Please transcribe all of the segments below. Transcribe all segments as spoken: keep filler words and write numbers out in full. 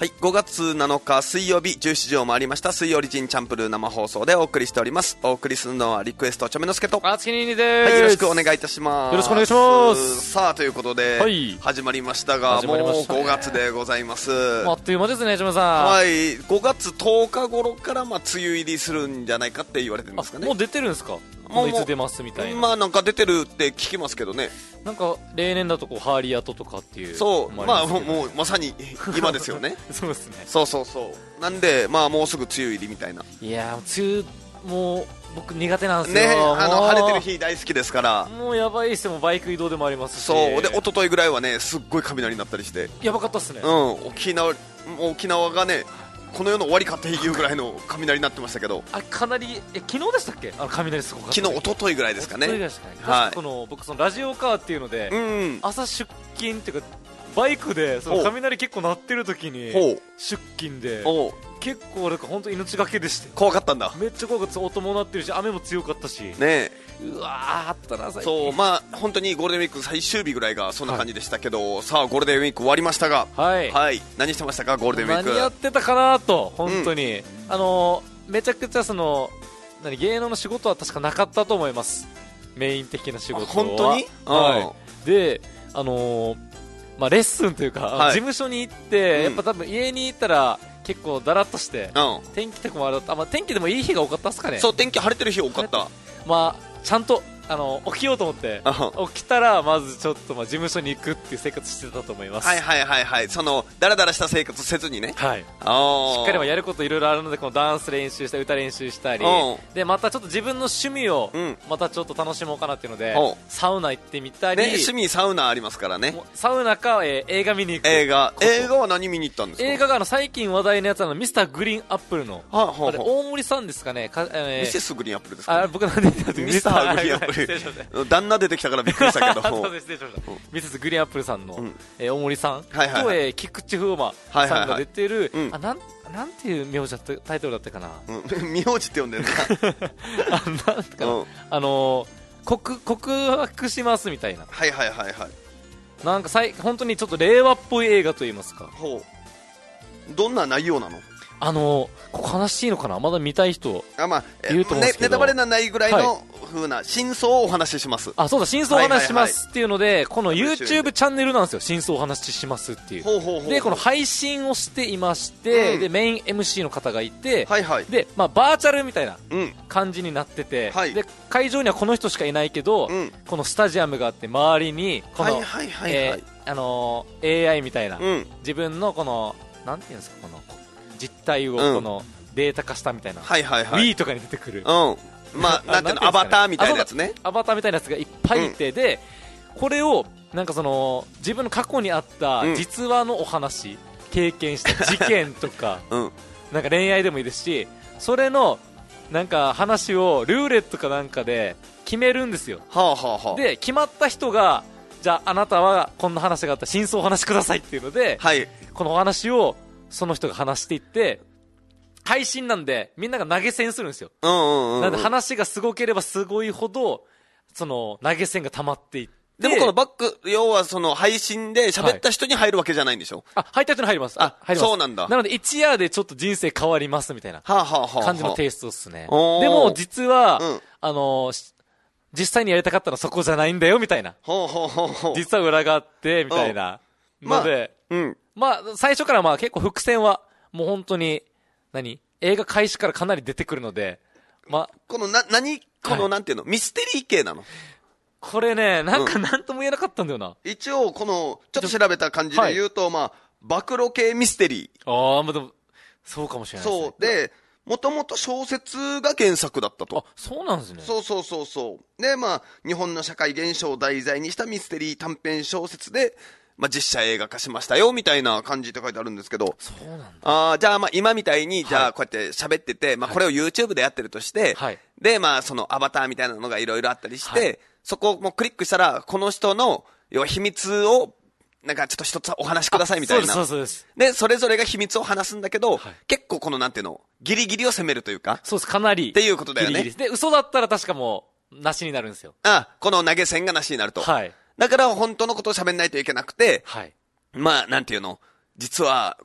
はい、ごがつなのか水曜日じゅうしちじを回りました。水曜リジンチャンプルー生放送でお送りしております。お送りするのはリクエストちょめのすけとあつきににです、 はい、よろしくお願いいたします。 よろしくお願いします。 さあということで、はい、始まりましたが、もうごがつでございます。 あっという間ですね、ちょめさん。 はい、ごがつとおか頃からまあ梅雨入りするんじゃないかって言われてるんですかね。 もう出てるんですか。もういつ出ますみたいな。 まあなんか出てるって聞きますけどね。 なんか例年だとこうハーリーアートとかっていう、 そう、まあもう、もうまさに今ですよね。 そうですね。 そうそうそうなんでまあもうすぐ梅雨入りみたいな。 いやー梅雨もう僕苦手なんですよね。あの晴れてる日大好きですから。 もうやばいですよ。バイク移動でもありますし。 そうで一昨日ぐらいはねすっごい雷になったりしてやばかったっすね。 うん、沖縄沖縄がねこの世の終わりかっていうぐらいの雷になってましたけど、 あかなりえ昨日でしたっけ、あの雷すごかった。 昨日一昨日ぐらいですかね。 一昨日ですかね。はい、この僕そのラジオカーっていうので、うん、朝出勤っていうかバイクでその雷結構鳴ってる時に出勤で結構なんか本当命がけでして、 怖かったんだ。 めっちゃ怖かった。音も鳴ってるし雨も強かったしね。 うわーあったな最近。 そうまあ本当にゴールデンウィーク最終日ぐらいがそんな感じでしたけど、はい、さあゴールデンウィーク終わりましたが、はい、はい、何してましたかゴールデンウィーク。 何やってたかなと本当に、うん、あのめちゃくちゃその何芸能の仕事は確かなかったと思います。メイン的な仕事は本当に、 はい、であのー、まあレッスンというか、はい、事務所に行って、うん、やっぱ多分家に行ったら結構だらっとして、うん、天気とかもあれだった、まあ、天気でもいい日が多かったですかね。 そう天気晴れてる日多かった。 まあちゃんとあの起きようと思って起きたらまずちょっとまあ事務所に行くっていう生活してたと思います。 はいはいはいはい。そのダラダラした生活せずにね、 はい、しっかりはやることいろいろあるので、このダンス練習したり歌練習したりで、またちょっと自分の趣味をまたちょっと楽しもうかなっていうので、うん、サウナ行ってみたり、 ね、趣味サウナありますからね。 サウナか、えー、映画見に行く。 映画映画は何見に行ったんですか。 映画があの最近話題のやつなのミスターグリーンアップルの、はあはあ、あれ大森さんですかねか、えー、 ミセスグリーンアップルですか、ね、 あ僕なんで言ったミスターグリーンアップル旦那出てきたからびっくりしたけどそうですね、ミセスグリーンアップルさんの、うんえー、大森さんと、 はいはいはい、 えー、菊池風磨さんが出てる、はいはいはい、あなんなんていう名字だったタイトルだったかな、 うん、名字って呼んでるなあなんかな、うん、あのー、告告白しますみたいな、 はいはいはいはい、 なんかさい本当にちょっと令和っぽい映画といいますか。 ほうどんな内容なの。 あのー、ここ話していいのかな、まだ見たい人あ、まあ、 いると思うんですけど、 ね、ネタバレなないぐらいの、はい風な真相をお話しします。 あ、そうだ、真相をお話ししますっていうので、はいはいはい、この YouTube チャンネルなんですよ。真相をお話ししますっていう。 ほうほうほうほう。 で、この配信をしていまして、うん、でメイン エムシー の方がいて、 はいはい、 で、まあバーチャルみたいな感じになってて、うん、で会場にはこの人しかいないけど、うん、このスタジアムがあって周りにこの、はいはいはいはい、えー、あのー、エーアイ みたいな、うん、自分のこのなんていうんですか、この実態をこのデータ化したみたいな、うん、はいはいはい、Wii とかに出てくる。 うんまあ、なんていうの、アバターみたいなやつね。 アバターみたいなやつがいっぱいいて、うん、でこれをなんかその自分の過去にあった実話のお話、うん、経験した事件とか、うん、なんか恋愛でもいいですし、それのなんか話をルーレットかなんかで決めるんですよ。 はあはあはあ、 で決まった人がじゃああなたはこんな話があった真相をお話しくださいっていうので、はい、このお話をその人が話していって、配信なんでみんなが投げ銭するんですよ。うんうんうん、なんで話がすごければすごいほどその投げ銭が溜まっていって、 でもこのバック要はその配信で喋った人に入るわけじゃないんでしょ。はい、 あ、入った人に入ります。 あ、入ります。そうなんだ。 なので一夜でちょっと人生変わりますみたいな感じのテイストですね。はあはあはあ、でも実は、うん、あの実際にやりたかったのはそこじゃないんだよみたいな。ほうほうほうほう、実は裏があってみたいなので、まあ、うん、まあ最初からまあ結構伏線はもう本当に何映画開始からかなり出てくるので、ま、 このな何このなんていうの、はい、ミステリー系なのこれね。なんか何とも言えなかったんだよな、うん、 一応このちょっと調べた感じで言うと、はい、まあ暴露系ミステリー。ああ、まあでもそうかもしれないですね。 そうでもともと小説が原作だったと。 あ、そうなんですね。 そうそうそうそうで、まあ日本の社会現象を題材にしたミステリー短編小説で、まあ、実写映画化しましたよみたいな感じって書いてあるんですけど、 そうなんだ。 あじゃあまあ今みたいに、じゃあこうやって喋ってて、まあこれを YouTube でやってるとして、はい、でまあそのアバターみたいなのがいろいろあったりして、はい、そこをもうクリックしたらこの人の要は秘密をなんかちょっと一つお話しくださいみたいな。 そうですそうです。 でそれぞれが秘密を話すんだけど、はい、結構このなんていうのギリギリを攻めるというか。 そうです、かなりっていうことだよね。 ギリギリで嘘だったら確かもうなしになるんですよ。 あ、この投げ銭がなしになると。はい。だから本当のことを喋んないといけなくて、はい。まあ、なんていうの実は、この、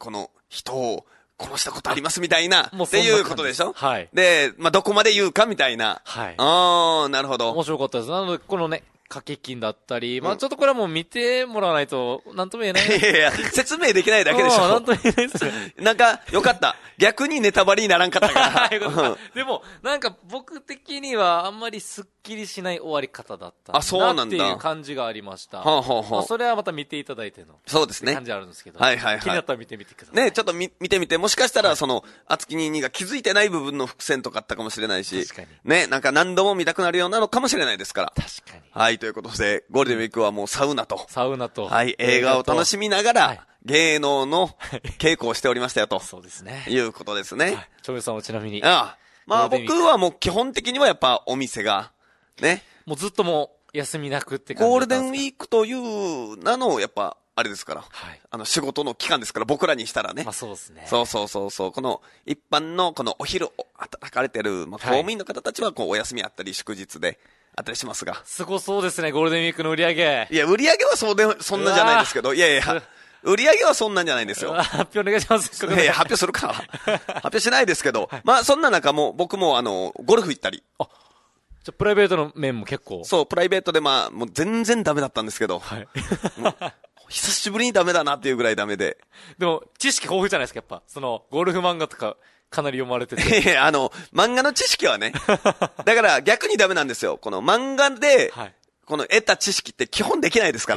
人を殺したことありますみたいな、っていうことでしょ。 はい。 で、まあ、どこまで言うかみたいな。 はい。 ああ、なるほど。 面白かったです。なので、このね、掛け金だったり、まあちょっとこれはもう見てもらわないと、なんとも言えない。 いやいや、説明できないだけでしょ。 なんとも言えないですよ。 なんか、よかった。逆にネタバレにならんかったから。 でも、なんか僕的にはあんまりスッキリしない終わり方だったな。 あ、そうなんだ。 っていう感じがありました。 はあはあはあ、 まあそれはまた見ていただいての。 そうですね。 感じあるんですけど。 はいはいはい。 気になったら見てみてください。 ね、ちょっと見、見てみて、もしかしたら、その、あつきににが気づいてない部分の伏線とかあったかもしれないし。 確かに。 ね、なんか何度も見たくなるようなのかもしれないですから。 確かに。 はい、ということで、ゴールデンウィークはもうサウナと。 サウナと。 はい、映画を楽しみながら、はい、芸能の稽古をしておりましたよと。 そうですね。 いうことですね。はい、 ちょめさんはちなみに。 ああ。まあ僕はもう基本的にはやっぱお店が、ね。 もうずっともう休みなくって感じ。 ゴールデンウィークという名の、やっぱ、あれですから。 はい。 あの仕事の期間ですから、僕らにしたらね。 まあそうですね。 そうそうそうそう。この一般のこのお昼働かれてる、まあ公務員の方たちはこうお休みあったり祝日で。あったりしますが。 すごそうですね、ゴールデンウィークの売り上げ。 いや、売り上げはそうで、そんなじゃないですけど、いやいや、売り上げはそんなんじゃないんですよ。 発表お願いします。 いやいや、発表するか。発表しないですけど、はい、まあそんな中も僕もあの、ゴルフ行ったり。あ、 じゃプライベートの面も結構。 そう、プライベートでまあ、もう全然ダメだったんですけど。はい。久しぶりにダメだなっていうぐらいダメで。 でも、知識豊富じゃないですか、やっぱ。その、ゴルフ漫画とか。かなり読まれてて。 いや、あの、漫画の知識はね。だから逆にダメなんですよ。この漫画で、この得た知識って基本できないですから。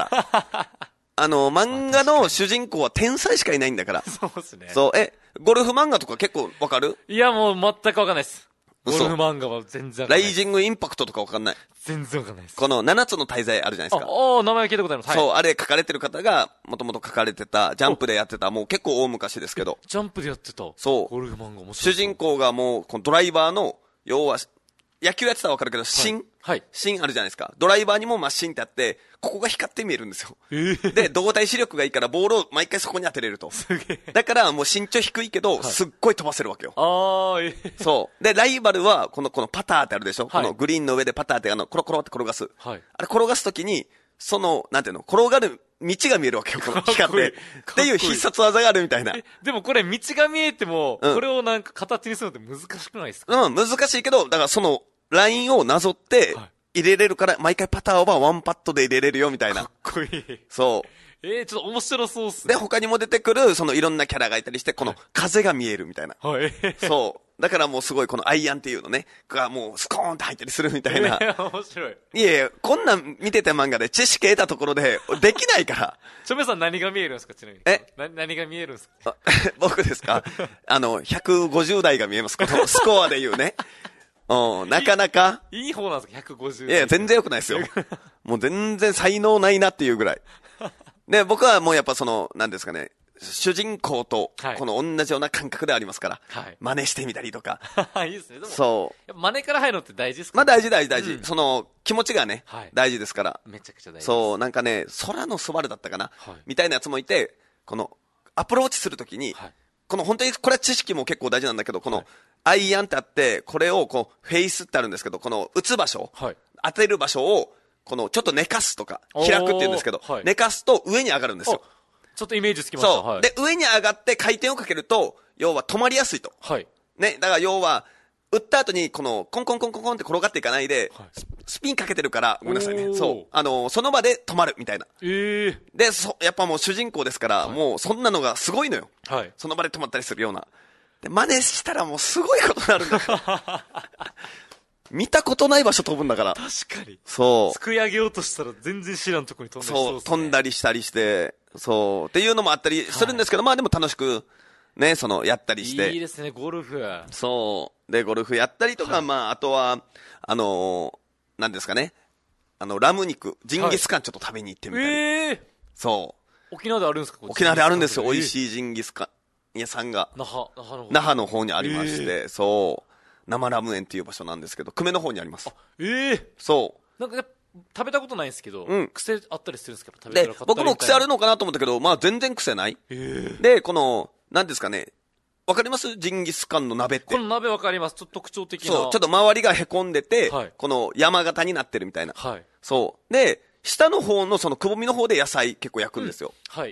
あの、漫画の主人公は天才しかいないんだから。 そうですね。 そう、え、ゴルフ漫画とか結構わかる？ いや、もう全くわかんないです。ゴルフ漫画は全然わかんない。 ライジングインパクトとかわかんない。 全然わかんないです。 このななつの大罪あるじゃないですか。 ああ、名前聞いたことあります。 そう、あれ書かれてる方が、もともと書かれてた、ジャンプでやってた、もう結構大昔ですけど。 ジャンプでやってたそう。 ゴルフ漫画面白い。 主人公がもう、このドライバーの、要は、野球やってたらわかるけど、芯、 はい。 芯あるじゃないですか。ドライバーにもまあ芯ってあって、ここが光って見えるんですよ。 えー、 で、動体視力がいいからボールを毎回そこに当てれると。 すげえ。 だからもう身長低いけど、はい、すっごい飛ばせるわけよ。 ああ、えー、そう。で、ライバルは、この、このパターってあるでしょ、はい、このグリーンの上でパターってあの、コロコロって転がす。はい。あれ転がすときに、その、なんていうの、転がる道が見えるわけよ、この光って。っていう必殺技があるみたいな。 でもこれ道が見えても、うん、これをなんか形にするのって難しくないですか？ うん、難しいけど、だからその、ラインをなぞって、入れれるから、毎回パターはワンパットで入れれるよ、みたいな。 かっこいい。 そう。 えー、ちょっと面白そうっすね。 で、他にも出てくる、そのいろんなキャラがいたりして、この風が見えるみたいな。 はい。 そう。だからもうすごいこのアイアンっていうのね、がもうスコーンって入ったりするみたいな。 えー、面白い。 いやいや、こんなん見てた漫画で知識得たところで、できないから。 ちょめさん何が見えるんですか、ちなみに。 えな何が見えるんですか？ 僕ですかあの、ひゃくごじゅう代が見えます。このスコアで言うね。うん、なかなかいい。いい方なんですか、ひゃくごじゅう。 いやいや、全然良くないですよ。もう全然才能ないなっていうぐらい。で、僕はもうやっぱその、なんですかね、主人公と、この同じような感覚でありますから、はい、真似してみたりとか。 いいですね。でもそう。 やっぱ真似から入るのって大事ですか？ まあ大事大事大事。うん、その、気持ちがね、はい、大事ですから。 めちゃくちゃ大事。 そう、なんかね、空のスバルだったかな、はい、みたいなやつもいて、この、アプローチするときに、はい、この本当に、これは知識も結構大事なんだけど、この、はい、アイアンってあって、これをこう、フェイスってあるんですけど、この打つ場所、はい、当てる場所を、このちょっと寝かすとか、開くって言うんですけど、はい、寝かすと上に上がるんですよ。 ちょっとイメージつきました。 そう、はい。で、上に上がって回転をかけると、要は止まりやすいと。はい。ね、だから要は、打った後に、この、コンコンコンコンコンって転がっていかないで、はい、スピンかけてるから、ごめんなさいね。そう。あの、その場で止まるみたいな。ええー。で、そ、やっぱもう主人公ですから、はい、もうそんなのがすごいのよ。はい。その場で止まったりするような。で、真似したらもうすごいことになるんだよ。見たことない場所飛ぶんだから。 確かに。 そう。 すくい上げようとしたら全然知らんとこに飛んだりそうですね。 そう、飛んだりしたりして、そう。っていうのもあったりするんですけど、はい、まあでも楽しく、ね、その、やったりして。 いいですね、ゴルフ。 そう。で、ゴルフやったりとか、はい、まあ、あとは、あのー、なんですかね。あの、ラム肉、ジンギスカンちょっと食べに行ってみたり。はい、ええー。そう。 沖縄であるんですか？ 沖縄であるんですよ。美味しいジンギスカン屋さんが。 那覇、那覇の方。 那覇の方にありまして、えー、そう。生ラム園っていう場所なんですけど、久米の方にあります。あ、 ええー。 そう。 なんか、食べたことないんですけど、うん、癖あったりするんですか？食べたら買ったりみたいな。で、僕も癖あるのかなと思ったけど、まあ全然癖ない。えー、で、この、なんですかね、わかります？ジンギスカンの鍋って。 この鍋わかります。ちょっと特徴的な。 そう、ちょっと周りが凹んでて、はい、この山形になってるみたいな。はい。そう。で、下の方のそのくぼみの方で野菜結構焼くんですよ。うん、はい。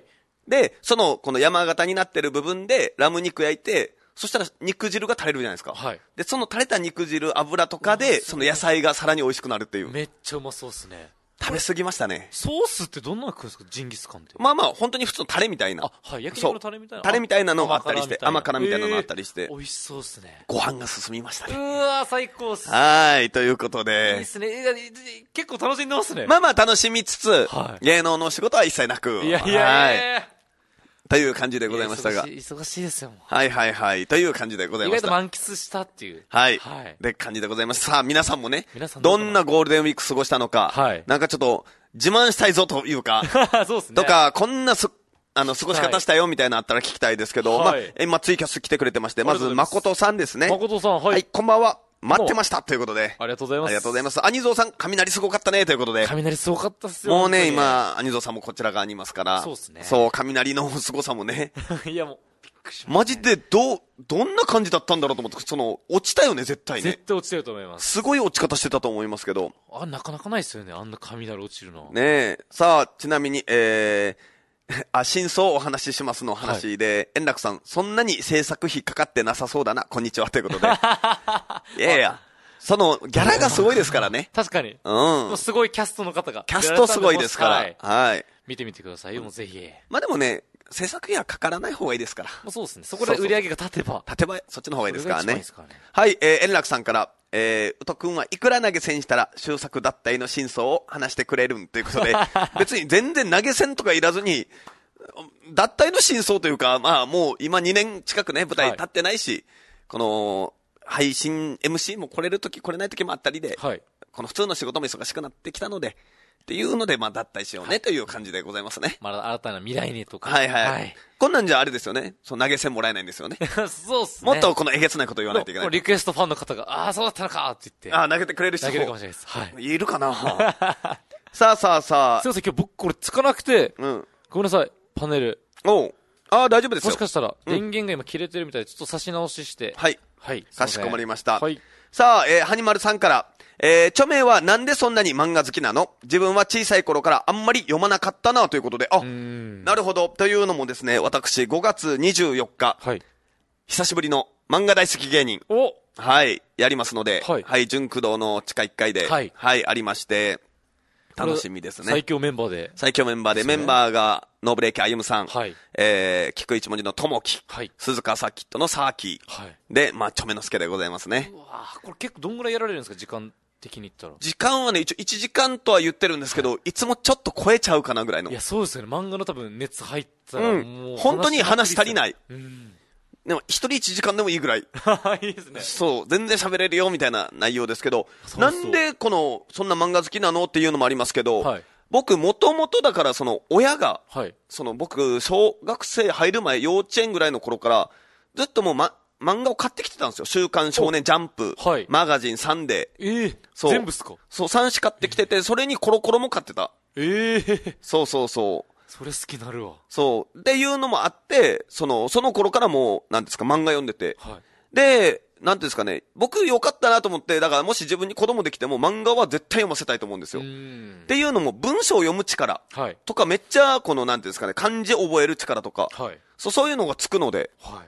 で、その、この山形になってる部分でラム肉焼いて、そしたら肉汁が垂れるじゃないですか。はい。で、その垂れた肉汁、油とかで、その野菜がさらに美味しくなるっていう。 めっちゃうまそうっすね。 食べ過ぎましたね。 ソースってどんなの食うんですか、ジンギスカンって。 まあまあ、本当に普通のタレみたいな。 あ、はい、焼肉のタレみたいな。 タレみたいなのがあったりして、甘辛みたいなのがあったりして。 美味しそうっすね。 ご飯が進みましたね。 うわー、最高っす。 はい、ということで。 いいっすね。結構楽しんでますね。 まあまあ楽しみつつ、はい、芸能の仕事は一切なく。 いやいやいや、はいという感じでございましたが。 忙しい、忙しいですよ。 はいはいはい。という感じでございました。 意外と満喫したっていう。 はい。はい。で、感じでございます。さあ、皆さんもね、皆さんどんなゴールデンウィーク過ごしたのか、はい。なんかちょっと、自慢したいぞというか、 そうですね。 とか、こんなす、あの、過ごし方したよみたいなのあったら聞きたいですけど、はい、まあ、今ツイキャス来てくれてまして、まず、誠さんですね。 誠さん、はい。 はい、こんばんは。待ってましたということで。 ありがとうございます。 ありがとうございます。アニゾーさん、雷すごかったねということで。 雷すごかったっすよ。 もうね、今、アニゾーさんもこちら側にいますから。 そうですね。 そう、雷のすごさもね。 いやもう、びっくりしました、ね。 マジで、どう、どんな感じだったんだろうと思って、その、落ちたよね、絶対ね。 絶対落ちてると思います。 すごい落ち方してたと思いますけど。 あ、なかなかないですよね、あんな雷落ちるの。 ねえ。さあ、ちなみに、えー、あ、真相をお話ししますの話で、はい、円楽さん、そんなに制作費かかってなさそうだな、こんにちは、ということで。いやいや。その、ギャラがすごいですからね。 確かに。 うん。 すごいキャストの方が。 キャストすごいですから。はい。はい。 見てみてくださいよ、もうぜひ。 まあでもね、制作費はかからない方がいいですから。 そうですね。そこで売り上げが立てば。 立てば、そっちの方がいいですからね。はい、えー、円楽さんから、えー、うとくんはいくら投げ銭したら終作脱退の真相を話してくれるんということで、別に全然投げ銭とかいらずに、脱退の真相というか、まあもう今にねん近くね、舞台立ってないし、はい、この、配信 エムシー も来れるとき来れないときもあったりで、はい、この普通の仕事も忙しくなってきたので、っていうので、まあ脱退しようねという感じでございますね。 まだ新たな未来にとか。 はいはい。はい、こんなんじゃあれですよね。その投げ銭もらえないんですよね。 そうっすね。 もっとこのえげつないこと言わないといけない。 リクエストファンの方が、ああ、そうだったのかって言って。 ああ、投げてくれる人投げるかもしれないです。はい。 いるかなさあさあさあ。 すいません、今日僕これつかなくて、うん、ごめんなさい、パネル。 おう。ああ、大丈夫ですよ。 もしかしたら、電源が今切れてるみたいで、ちょっと差し直しして。 はい。 はい。 かしこまりました。 はい。 さあ、えー、はにまるさんから、えー、著名はなんでそんなに漫画好きなの？自分は小さい頃からあんまり読まなかったなということで、あ、なるほど。というのもですね、私ごがつにじゅうよっか、はい、久しぶりの漫画大好き芸人、 おはい、やりますので、はい、はい、純駆動の地下いっかいで、はい、はい、ありまして、楽しみですね。 最強メンバーで。 最強メンバーで、ね、メンバーが、ノーブレーキあゆむさん、はい、えー、菊一文字のともき、はい、鈴鹿サーキットのサーキー、はい、で、まあ、ちょめのすけでございますね。 うわこれ結構どんぐらいやられるんですか、時間的に言ったら。 時間はね、一応いちじかんとは言ってるんですけど、はい、いつもちょっと超えちゃうかなぐらいの。 いや、そうですよね。漫画の多分熱入ったらもう、 うん、本当に話足りない。うん、でも、一人いちじかんでもいいぐらい。 いいですね。 そう、全然喋れるよみたいな内容ですけど、そうそう、なんでこの、そんな漫画好きなのっていうのもありますけど、はい、僕、もともとだから、その、親が、はい、その、僕、小学生入る前、幼稚園ぐらいの頃から、ずっともう、ま、漫画を買ってきてたんですよ。週刊少年ジャンプ、はい、マガジン、サンデー。ええー、そう。全部っすか？ そう、さんし買ってきてて、それにコロコロも買ってた。 ええー。 そうそうそう。 それ好きなるわ。 そう。っていうのもあって、その、その頃からもう、なんですか、漫画読んでて。はい、で、なんていうんですかね、僕良かったなと思って、だからもし自分に子供できても漫画は絶対読ませたいと思うんですよ。っていうのも文章を読む力とか、めっちゃこのなんていうんですかね、漢字覚える力とか、はい、そう、そういうのがつくので、はい、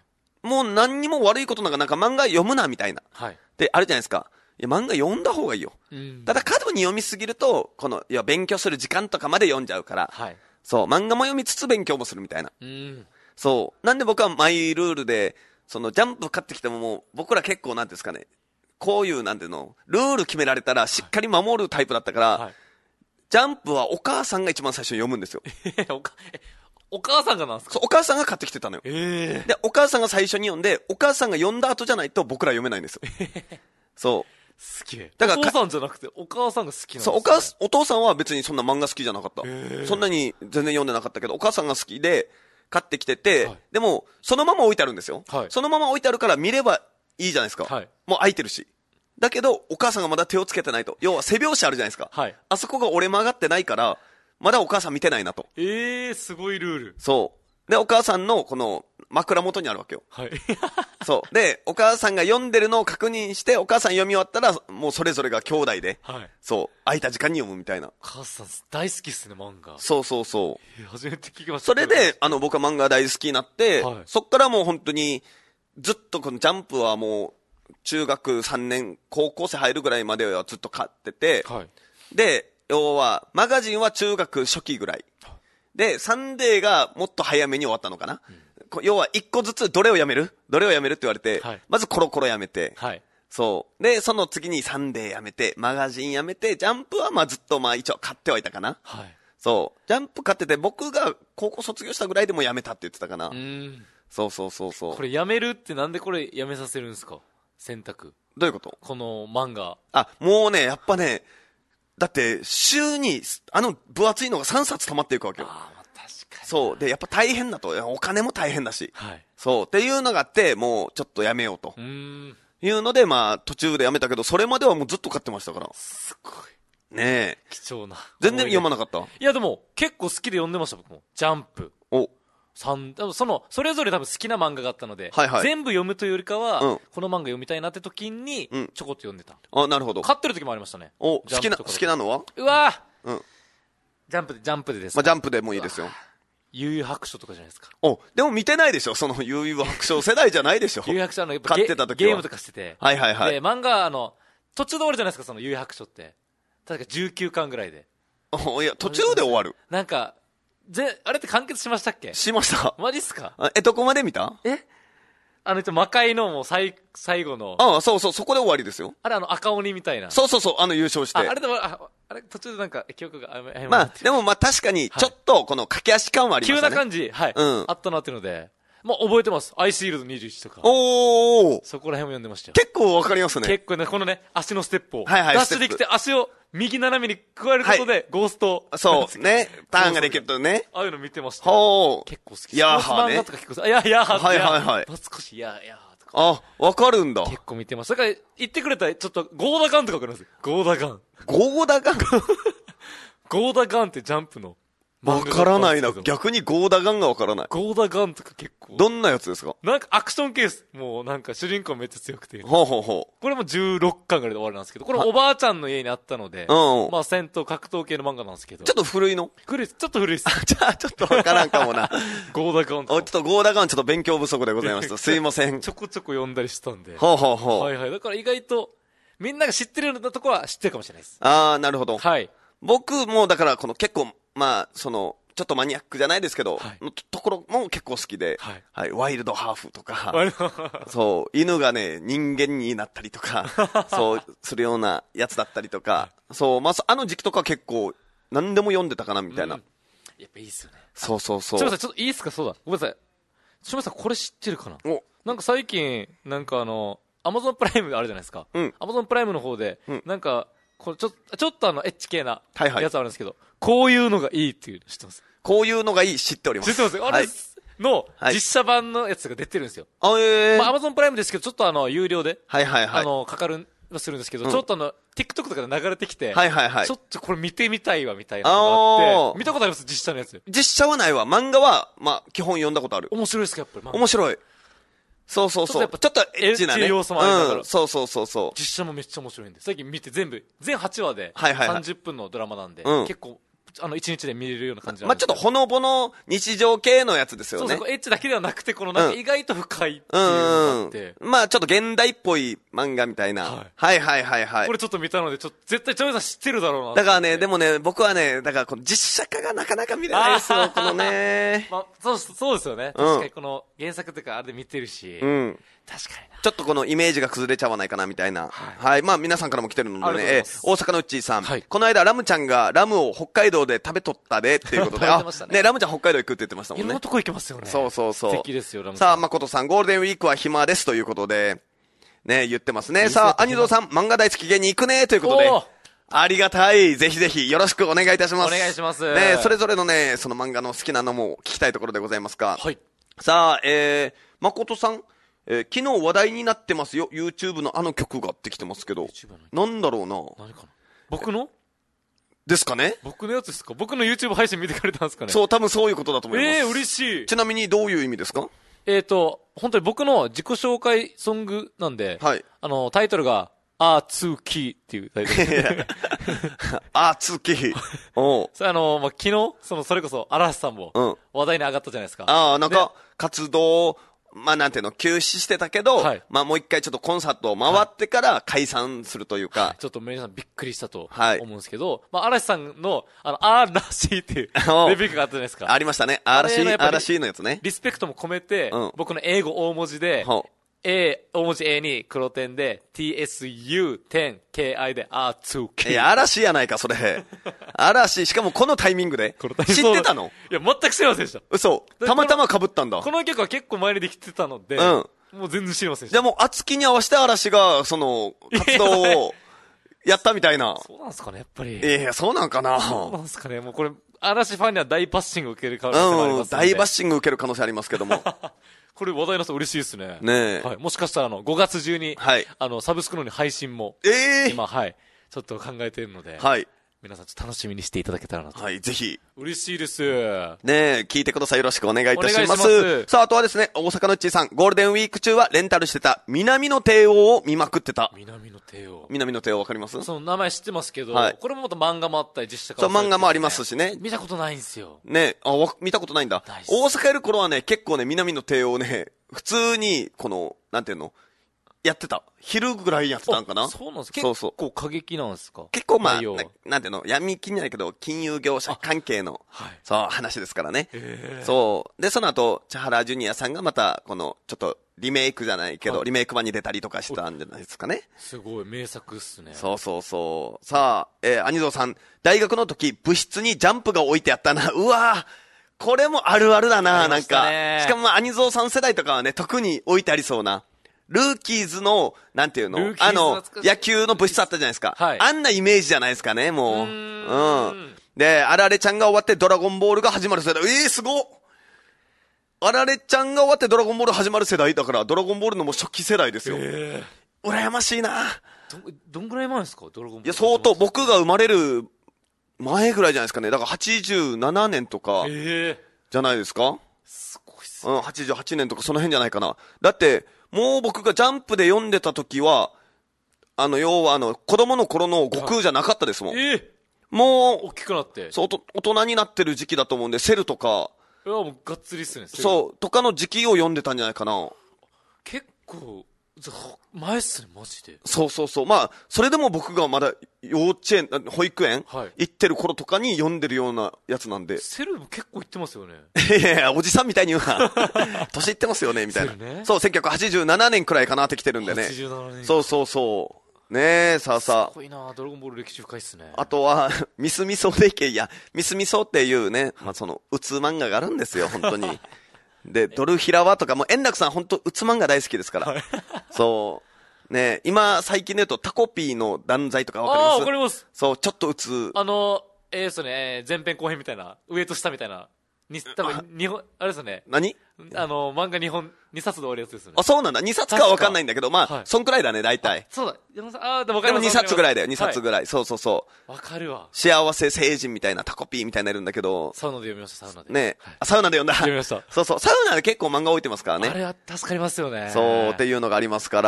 もう何にも悪いことなんかなんか漫画読むなみたいな。はい、で、あるじゃないですか。いや、漫画読んだ方がいいよ。ただ過度に読みすぎると、この、いや、勉強する時間とかまで読んじゃうから、はい、そう、漫画も読みつつ勉強もするみたいな。そう。なんで僕はマイルールで、そのジャンプ買ってきてももう僕ら結構なんですかね、こういうなんていうの、ルール決められたらしっかり守るタイプだったから、はい、ジャンプはお母さんが一番最初に読むんですよ。 お, かお母さんがなんですか？ そう、お母さんが買ってきてたのよ。 えー、 で、お母さんが最初に読んで、お母さんが読んだ後じゃないと僕ら読めないんですよ。そう。 すげえ。だからお父さんじゃなくてお母さんが好きなんです、ね、 そう、お母さん、お父さんは別にそんな漫画好きじゃなかった。そんなに全然読んでなかったけど、お母さんが好きで、買ってきてて、はい、でも、そのまま置いてあるんですよ、はい。そのまま置いてあるから見ればいいじゃないですか。はい、もう空いてるし。だけど、お母さんがまだ手をつけてないと。要は背表紙あるじゃないですか。はい、あそこが折れ曲がってないから、まだお母さん見てないなと。 ええー、すごいルール。 そう。で、お母さんの、この、 枕元にあるわけよ。 はい。 そう。で、お母さんが読んでるのを確認して、お母さん読み終わったら、もうそれぞれが兄弟で、はい。そう。空いた時間に読むみたいな。お母さん大好きっすね、漫画。 そうそうそう。 初めて聞きました。 それで、あの、僕は漫画大好きになって、はい、そっからもう本当に、ずっとこのジャンプはもう、中学さんねん、高校生入るぐらいまではずっと買ってて、はい。で、要は、マガジンは中学初期ぐらい。で、サンデーがもっと早めに終わったのかな、うん、要は一個ずつどれをやめるどれをやめるって言われて、はい、まずコロコロやめて、はい、そう。で、その次にサンデーやめて、マガジンやめて、ジャンプはまあずっとまあ一応買ってはいたかな。はい、そう。ジャンプ買ってて、僕が高校卒業したぐらいでもやめたって言ってたかな。うん。そうそうそうそう。 これやめるってなんでこれやめさせるんですか？選択。 どういうこと？ この漫画。 あ、もうね、やっぱね、だって、週に、あの分厚いのがさんさつ溜まっていくわけよ。ああ、確かに。そう。で、やっぱ大変だと。お金も大変だし。はい。そう。っていうのがあって、もうちょっとやめようと。うん。いうので、まあ、途中でやめたけど、それまではもうずっと買ってましたから。 すごい。 ねえ。 貴重な。 全然読まなかった？いや、でも、結構好きで読んでました、僕も。ジャンプ。お。三、その、それぞれ多分好きな漫画があったので、はいはい、全部読むというよりかは、うん、この漫画読みたいなって時に、ちょこっと読んでた。 うん、あ、なるほど。 買ってる時もありましたね。 お、好きな、好きなのは？ うわぁ、うん。ジャンプで、ジャンプでですか？ まあ、ジャンプでもいいですよ。 悠々白書とかじゃないですか。 お、でも見てないでしょその悠々白書世代じゃないでしょ悠 々白書あの、やっぱ買ってた時はゲームとかしてて。 はいはいはい。 で、漫画、あの、途中で終わるじゃないですか、その悠々白書って。確かじゅうきゅうかんぐらいで。 お、いや、途中で終わる。 なんか、ぜ、あれって完結しましたっけ？ しました。 マジっすか？ え、どこまで見た？ えあの、魔界のもう最、最後の。 ああ、そうそう、そこで終わりですよ。 あれあの赤鬼みたいな。 そうそうそう、あの優勝して。 あ、あれでも、あ、あれ途中でなんか記憶があまあ、でもまあ確かに、ちょっとこの駆け足感はありましたね。 急な感じ、はい。うん。あったなっていうので。もう覚えてます。アイシールドにじゅういちとか。 おー。 そこら辺も読んでましたよ。 結構わかりますね。 結構ね、このね、足のステップを。はいはい。ダッシュできて足を右斜めに加えることで、はい、ゴースト。 そうね。ターンができるとね。 ああいうの見てました。 ほー。 結構好き。 ヤーハーね。 漫画とか結構、いや、ヤーハー。 はいはいはい。 懐かしい、ヤー、ヤー。 あ、わかるんだ。 結構見てます。だから、言ってくれたら、ちょっと、ゴーダガンとかわかります？ゴーダガン。 ゴーダガンゴーダガンってジャンプの。 わからないな。逆にゴーダガンがわからない。 ゴーダガンとか結構。 どんなやつですか？ なんかアクションケース。もうなんか主人公めっちゃ強くて。 ほうほうほう。 これもじゅうろっかんぐらいで終わりなんですけど、これおばあちゃんの家にあったので、うん。まあ戦闘格闘系の漫画なんですけど。 ちょっと古いの？ 古いです。ちょっと古いです。 じゃあちょっとわからんかもな。 ゴーダガンとか。 ちょっとゴーダガンちょっと勉強不足でございました。すいません。 ちょこちょこ読んだりしたんで。 ほうほうほう。 はいはい。だから意外と、みんなが知ってるようなとこは知ってるかもしれないです。 あー、なるほど。 はい。 僕もだからこの結構、まあ、その、ちょっとマニアックじゃないですけど、はい、のところも結構好きで、はい、はい、ワイルドハーフとか、そう、犬がね、人間になったりとか、そう、するようなやつだったりとか、そう、まあ、あの時期とか結構、何でも読んでたかな、みたいな。うん、 やっぱいいっすよね。 そうそうそう。 ちょっと待って、ちょっといいっすか？そうだ。ごめんなさい。ちょっと待って、これ知ってるかな？おなんか最近、なんかあの、アマゾンプライムあるじゃないですか。うん。アマゾンプライムの方で、うん、なんか、これちょっと、ちょっとあの、エッチ系なやつあるんですけど、はいはい、こういうのがいいっていうの知ってます？こういうのがいい知っております。 知ってますよ。あれの実写版のやつが出てるんですよ。 はい、えー。 まあ、アマゾンプライムですけど、ちょっとあの、有料で。 はいはいはい。 あの、かかる、するんですけど、うん、ちょっとあの、TikTok とかで流れてきて。 はいはいはい。 ちょっとこれ見てみたいわ、みたいなのがあって。見たことあります実写のやつ。 実写はないわ。漫画は、まあ、基本読んだことある。 面白いですかやっぱり。 面白い。そうそうそう。ちょっと、ちょっとエッチなね。 要素もありながら、うん。 そうそうそうそう。 実写もめっちゃ面白いんで。最近見て全部、全はちわで、さんじゅっぷんのドラマなんで、はいはいはい、結構、あの、一日で見れるような感じなんまあちょっとほのぼの日常系のやつですよね。 そうそう、エッチだけではなくて、このなんか意外と深いっていうのがあって。 うん、まあちょっと現代っぽい漫画みたいな。はい、はいはいはいはい。 これちょっと見たので、ちょっと絶対チョイさん知ってるだろうな。 だからね、でもね、僕はね、だからこの実写化がなかなか見れないですよ、このね。 まあそう、そうですよね。確かにこの原作とかあれで見てるし。うん。確かにな。 ちょっとこのイメージが崩れちゃわないかなみたいな。はい。はい、まあ皆さんからも来てるのでね、えー、大阪のうっちーさん。はい。この間ラムちゃんがラムを北海道で食べとったでっていうことで。あ、ね、ラムちゃん北海道行くって言ってましたもんね。 いろんなとこ行けますよね。 そうそうそう。 素敵ですよ、ラムちゃん。 さあ、誠さん、ゴールデンウィークは暇ですということで、ね、言ってますね。さあ、アニゾーさん、漫画大好き芸人行くねということで。ありがたい。ぜひぜひよろしくお願いいたします。 お願いします。 ね、それぞれのね、その漫画の好きなのも聞きたいところでございますが。 はい。 さあ、えー、誠さん、えー、昨日話題になってますよ。YouTube のあの曲がってきてますけど。なんだろうな。 何かな僕のですかね僕のやつですか僕の YouTube 配信見てくれたんですかねそう、多分そういうことだと思います。 えー、嬉しい。 ちなみにどういう意味ですかえっと、本当に僕の自己紹介ソングなんで、 はい。 あの、タイトルが、あーつきーっていうタイトル。 あーつき。おう。 それあの、まあ、昨日、その、それこそ、嵐さんも、話題に上がったじゃないですか。 ああ、なんか、活動、まあなんていうの、休止してたけど、はい、まあもう一回ちょっとコンサートを回ってから解散するというか。はい、 ちょっと皆さんびっくりしたと思うんですけど、はい、まあ嵐さんの、あの、あーらしいっていうレビューがあったじゃないですか。 ありましたね。あーらしい、あーらしいのやつね。 リスペクトも込めて、うん、僕の英語大文字で、A、大文字 A に黒点で ティーエスユーテンケーアイ で アーツーケー。 いや、嵐やないか、それ。嵐、しかもこのタイミングで。知ってたの？ いや、全く知りませんでした。 嘘。たまたま被ったんだ。 この曲は結構前にできてたので、うん。もう全然知りませんでした。 じゃあもう、厚木に合わせて嵐が、その、活動を、やったみたいな。 そうなんすかね、やっぱり。 いやいや、そうなんかな。 そうなんすかね。もうこれ、嵐ファンには大バッシング受ける可能性もありますね。 うん、大バッシング受ける可能性ありますけども。 これ話題になったら嬉しいですね。 ねえ。 はい。もしかしたらあの、ごがつ中に、はい。あの、サブスクのに配信も、 ええー、 今、はい。ちょっと考えているので、 はい。 皆さんちょっと楽しみにしていただけたらなと。 はい、ぜひ。 嬉しいです。 ねえ、聞いてください。よろしくお願いいたします。お願いします。さあ、あとはですね、大阪のっちーさん、ゴールデンウィーク中はレンタルしてた南の帝王を見まくってた。 南の帝王。 南の帝王わかります？ その名前知ってますけど、はい、これもまた漫画もあったり実写化も、ね、そう、漫画もありますしね。 見たことないんですよ。 ねあ、見たことないんだ。大阪いる頃はね、結構ね、南の帝王ね、普通に、この、なんていうのやってた。昼ぐらいやってたんかな。 そうなんです。結構過激なんですか。 結構まあ、な, なんていうの、闇金じゃないけど、金融業者関係の、はい、そう、話ですからね。そう。で、その後、千原ジュニアさんがまた、この、ちょっと、リメイクじゃないけど、はい、リメイク版に出たりとかしたんじゃないですかね。 すごい、名作っすね。 そうそうそう。さあ、えー、アニゾーさん、大学の時、部室にジャンプが置いてあったな。うわぁ、これもあるあるだな、なんか。しかも、まあ、アニゾーさん世代とかはね、特に置いてありそうな。ルーキーズの、なんていうのあの、野球の部室あったじゃないですか。はい、あんなイメージじゃないですかね、もう。うーん。うん。で、あられちゃんが終わってドラゴンボールが始まる世代。ええー、すごっあられちゃんが終わってドラゴンボール始まる世代だから、ドラゴンボールのもう初期世代ですよ。えー、羨ましいなど、どんぐらい前ですかドラゴンボール。いや、 相当、僕が生まれる前ぐらいじゃないですかね。だからはちじゅうななねんとか、じゃないですか、 えー、すごいっすね。うん、はちじゅうはちねんとかその辺じゃないかな。だって、もう僕がジャンプで読んでた時は、あの、要はあの、子供の頃の悟空じゃなかったですもん。ええー、もう、 大きくなって。 そう、大人になってる時期だと思うんで、セルとか。 いや、もうがっつりっすね。 そう、とかの時期を読んでたんじゃないかな。 結構、前っすね、マジで。 そうそうそう。まあ、それでも僕がまだ幼稚園、保育園、はい、行ってる頃とかに読んでるようなやつなんで。 セルも結構行ってますよね。 いやいや、おじさんみたいに言うな。年いってますよね、みたいな。ね、そう、せんきゅうひゃくはちじゅうななねんくらいかなってきてるんでね。 はちじゅうななねん。 そうそうそう。ねえ、さあさあ。 すごいなドラゴンボール歴史深いっすね。 あとは、ミスミソでいけ、いや、ミスミソっていうね、まあその、うつ漫画があるんですよ、本当に。で、ドルヒラワとか、もう円楽さん本当うつ漫画大好きですから。そう。ね今、最近で言うと、タコピーの断罪とかわかります？ ああ、わかります。 そう、ちょっとうつ。 あの、えー、そうね、前編後編みたいな、上と下みたいな。に、多分、日本、あれですよね。 何あの、漫画日本、にさつで終わるやつですよね。 あ、そうなんだ。にさつかはわかんないんだけど、まあ、はい、そんくらいだね、大体。 そうだ。あ、でもわかります。 でもにさつぐらいだよ、にさつぐらい。はい、そうそうそう。 わかるわ。 幸せ成人みたいな、タコピーみたいなのいるんだけど。 サウナで読みました、サウナで。 ね、はい、あ、サウナで読んだ。 読みました。 そうそう。サウナで結構漫画置いてますからね。 あれは助かりますよね。 そう、っていうのがありますから。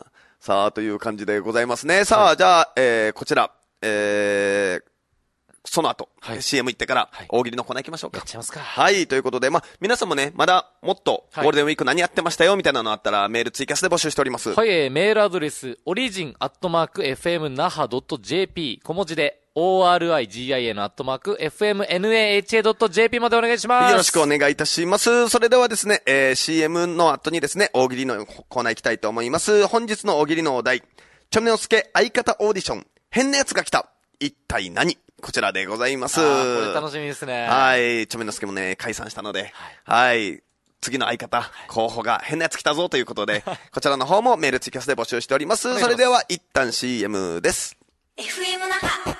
さあ、という感じでございますね。さあ、はい、じゃあ、えー、こちら、えー、その後、はい、シーエム 行ってから、大喜利のコーナー行きましょうか。 やっちゃいますか。 はい、ということで、まあ、皆さんもね、まだもっと、ゴールデンウィーク何やってましたよ、みたいなのあったら、メール追加して募集しております。 はい、えー、メールアドレス、オリジンアットマーク エフエムナハドットジェーピー、小文字で、オーアールアイジーアイエヌ アットマーク エフエムナハドットジェーピー までお願いします。 よろしくお願いいたします。それではですね、えー、シーエム の後にですね、大喜利のコーナー行きたいと思います。本日の大喜利のお題、ちょめのすけ相方オーディション、変なやつが来た。一体何？こちらでございます。 あー、これ楽しみですね。 はい。ちょめのすけもね、解散したので、はい。はい、次の相方、候補が変なやつ来たぞということで、こちらの方もメール追加で募集しております。それでは一旦 シーエム です。エフエム 那覇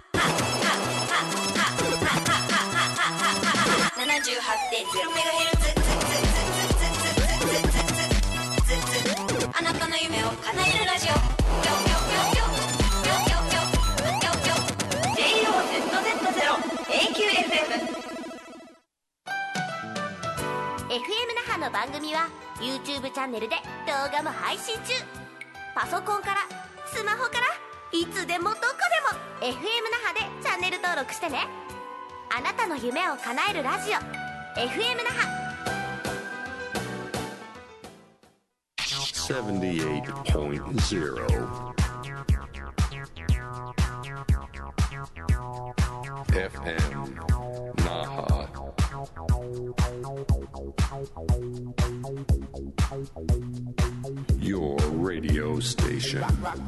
ななじゅうはちてんゼロメガヘルツ あなたの夢を叶えるラジオ エフエム 那覇ナの番組は YouTube チャンネルで動画も配信中。パソコンからスマホからいつでもどこでも エフエム 那覇でチャンネル登録してね。あなたの夢を叶えるラジオ エフエム 那覇セブンティーエイトポイントゼロ エフエム 那覇 Your radio station。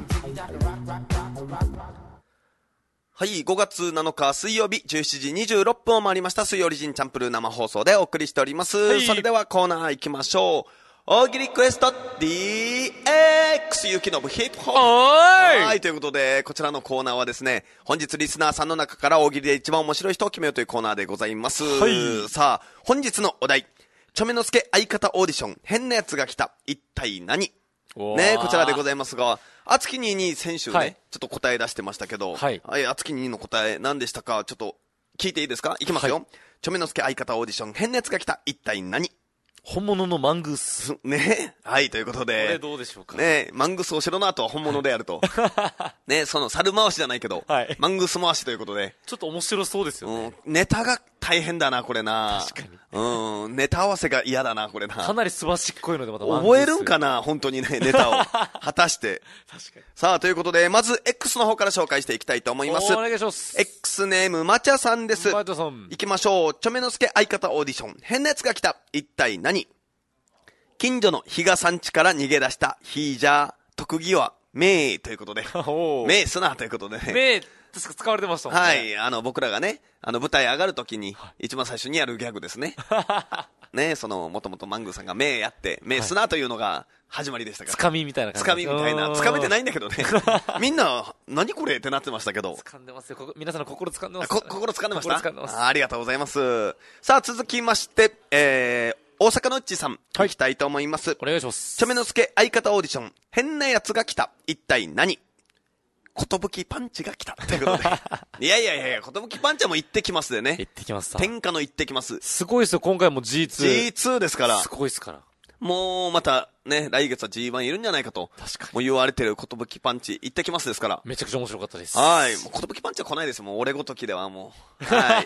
はい、ごがつなのか水曜日じゅうしちじにじゅうろっぷんを回りました。水曜リジンチャンプルー生放送でお送りしております。はい、それではコーナー行きましょう。大喜利クエスト ディーエックス ゆきのぶヒップホップ。はい、ということで、こちらのコーナーはですね、本日リスナーさんの中から大喜利で一番面白い人を決めようというコーナーでございます。はい、さあ、本日のお題。ちょめのすけ相方オーディション、変なやつが来た。一体何？ね、こちらでございますが、あつきにに先週ね、はい、ちょっと答え出してましたけど、はい。あつきにの答え何でしたか？ちょっと聞いていいですか？いきますよ。はい、ちょめのすけ相方オーディション、変なやつが来た。一体何？ 本物のマングース。 ね。はい、ということで。 これどうでしょうか。 ね、マングースお城の後は本物であると。ね、その猿回しじゃないけど、はい、マングース回しということで。 ちょっと面白そうですよね。 うん、ネタが大変だな、これな。 確かに。 うん、ネタ合わせが嫌だな、これな。 かなりすばしっこいのでまた覚えるんかな、本当にね、ネタを。果たして。 確かに。 さあ、ということで、まず X の方から紹介していきたいと思います。 お願いします。 X ネーム、まちゃさんです。 まちゃさん。 行きましょう。ちょめのすけ相方オーディション、変なやつが来た。一体何？近所の比嘉さん家から逃げ出したヒージャー、特技は名ということで、名すなということでね。 名、確か使われてましたもんね。 はい、あの僕らがね、あの舞台上がるときに、一番最初にやるギャグですね。ね、その、もともとマングーさんが名やって、名すなというのが始まりでしたから。 つかみみたいな感じ。 つかみみたいな。つかめてないんだけどね。みんな、何これってなってましたけど。 掴んでますよ。ここ皆さんの心掴んでます。 こ心掴んでました？ 心掴んでます。 あ、ありがとうございます。さあ、続きまして、えー、大阪のうっちーさん、はい、行きたいと思います。 お願いします。 ちょめのすけ相方オーディション、変なやつが来た。一体何？ことぶきパンチが来た。ということで。いやいやいやいや、ことぶきパンチはもう行ってきますでね。 行ってきます。 天下の行ってきます。 すごいですよ、今回も ジーツー。 ジーツー ですから。 すごいですから。 もう、また、ね、来月は ジーワン いるんじゃないかと。 確かに。 もう言われてることぶきパンチ、行ってきますですから。 めちゃくちゃ面白かったです。 はい。もうことぶきパンチは来ないですよ。もう俺ごときではもう。はい。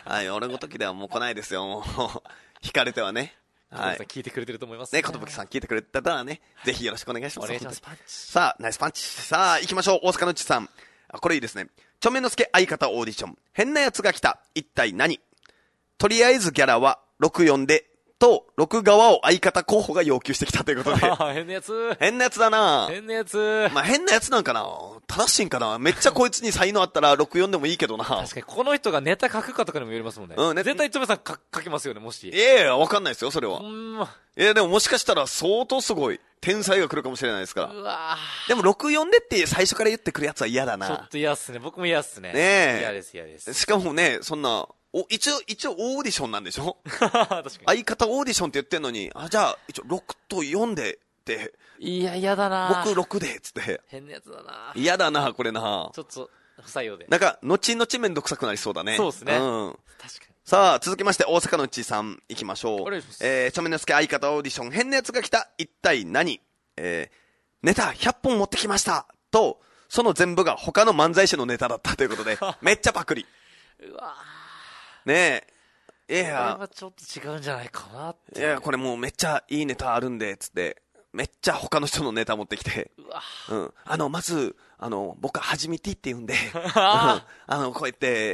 はい、俺ごときではもう来ないですよ。もう、惹かれてはね。 はい。聞いてくれてると思いますね。ことぶきさん聞いてくれたらね、ぜひよろしくお願いします。 お願いします。パンチ。 さあ、ナイスパンチ。さあ、行きましょう。大阪のうちさん。あ、これいいですね。ちょめのすけ相方オーディション。変なやつが来た。一体何？とりあえずギャラはろくよんで、と、ろく側を相方候補が要求してきたということで。 変なやつ。 変なやつだな。 変なやつ。 まあ、変なやつなんかな。正しいんかな。めっちゃこいつに才能あったらろくよんでもいいけどな。 確かに、この人がネタ書くかとかにもよりますもんね。うん、ね、絶対ちょめさん書書きますよね、もし。 いやいや、わかんないですよ、それは。うん。いや、でももしかしたら相当すごい。天才が来るかもしれないですから。うわでもろくよんでって最初から言ってくるやつは嫌だな。 ちょっと嫌っすね。僕も嫌っすね。 ねえ。 嫌です、嫌です。 しかもね、そんな、お、一応、一応オーディションなんでしょ？確かに。相方オーディションって言ってんのに、あ、じゃあ、一応ろくとよんで、って。 いや、嫌だな僕ろくで、つって。 変なやつだな嫌だなこれなちょっと、不採用で。 なんか、後々めんどくさくなりそうだね。 そうですね。うん。確かに。 さあ、続きまして、大阪のうちさん、行きましょう。 お願いします。 えー、ちょめのすけ相方オーディション、変なやつが来た。一体何？えー、ネタひゃっぽん持ってきました。と、その全部が他の漫才師のネタだったということで、めっちゃパクリ。 うわねえ。いや。 これはちょっと違うんじゃないかなって。 いや、これもうめっちゃいいネタあるんで、つって。めっちゃ他の人のネタ持ってきて。うわうん。あの、まず、あの、僕ははじめてって言うんで、あの、こうやって、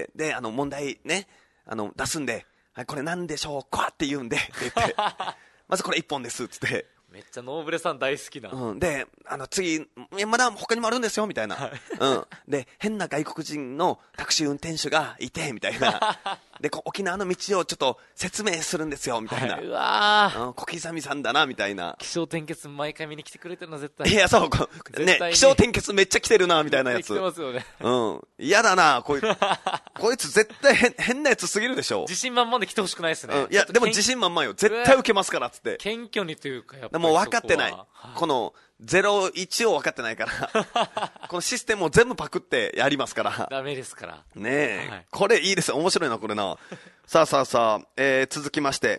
で、あの、問題ね、あの、出すんで、はい、これなんでしょうかって言うんで、って言って、まずこれ一本です、つって。 めっちゃノーブレさん大好きな。 うん。で、あの、次、いや、まだ他にもあるんですよ、みたいな。はい、うん。で、変な外国人のタクシー運転手がいて、みたいな。で、沖縄の道をちょっと説明するんですよ、みたいな。はい、うわー。うん、小刻みさんだな、みたいな。 気象転結毎回見に来てくれてるの、絶対。 いや、そう、ね、気象転結めっちゃ来てるな、みたいなやつ。 来てますよね。 うん。嫌だな、こいつ。こいつ絶対変、変なやつすぎるでしょ。 自信満々で来てほしくないですね。 うん。いや、でも自信満々よ。絶対受けますから、つって。 謙虚にというか、やっぱり。 もう分かってない。この、ゼロいちを分かってないから。このシステムを全部パクってやりますから。 ダメですから。 ねえ。はい、これいいです。面白いな、これな。さあさあさあ、えー、続きまして。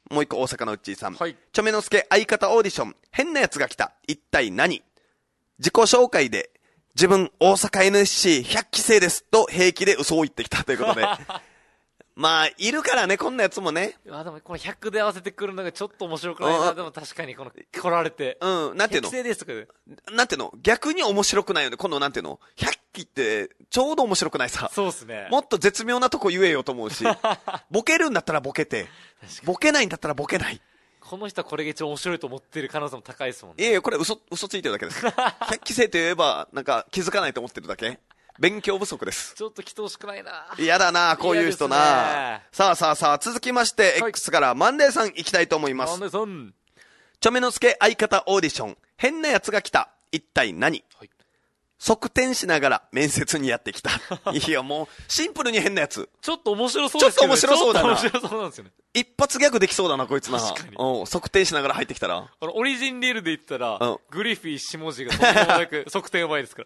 もう一個大阪のうっちーさん。 はい。 ちょめのすけ相方オーディション。変なやつが来た。一体何？自己紹介で、自分大阪 エヌエスシーひゃっ 期生ですと平気で嘘を言ってきたということで。まあ、いるからね、こんなやつもね。 いや、でもこのひゃくで合わせてくるのがちょっと面白くないな。でも確かにこの、来られて。 うん、なんていうの？ ひゃっ期生ですとかで。 なんていうの？逆に面白くないよね。このなんていうの？ ひゃっ 期ってちょうど面白くないさ。 そうですね。 もっと絶妙なとこ言えよと思うし。ボケるんだったらボケて。ボケないんだったらボケない。 この人はこれが一番面白いと思ってる可能性も高いですもんね。 いやいや、これ嘘、嘘ついてるだけです。ひゃっ期生と言えば、なんか気づかないと思ってるだけ。勉強不足です。 ちょっと来てほしくないな。 嫌だな、こういう人な。さあさあさあ、続きまして、はい、X からマンデーさん行きたいと思います。 マンデーさん。 ちょめのすけ相方オーディション。変なやつが来た。一体何？はい、側転しながら面接にやってきた。いや、もう、シンプルに変なやつ。 ちょっと面白そうですけど、ね、 ちょっと面白そうだな。 面白そうなんですよね。 一発ギャグできそうだな、こいつな。 確かに。 うん、側転しながら入ってきたら。 あの、オリジンリールで言ったら、うん、グリフィー下地がとんでもなく側転うまいですから。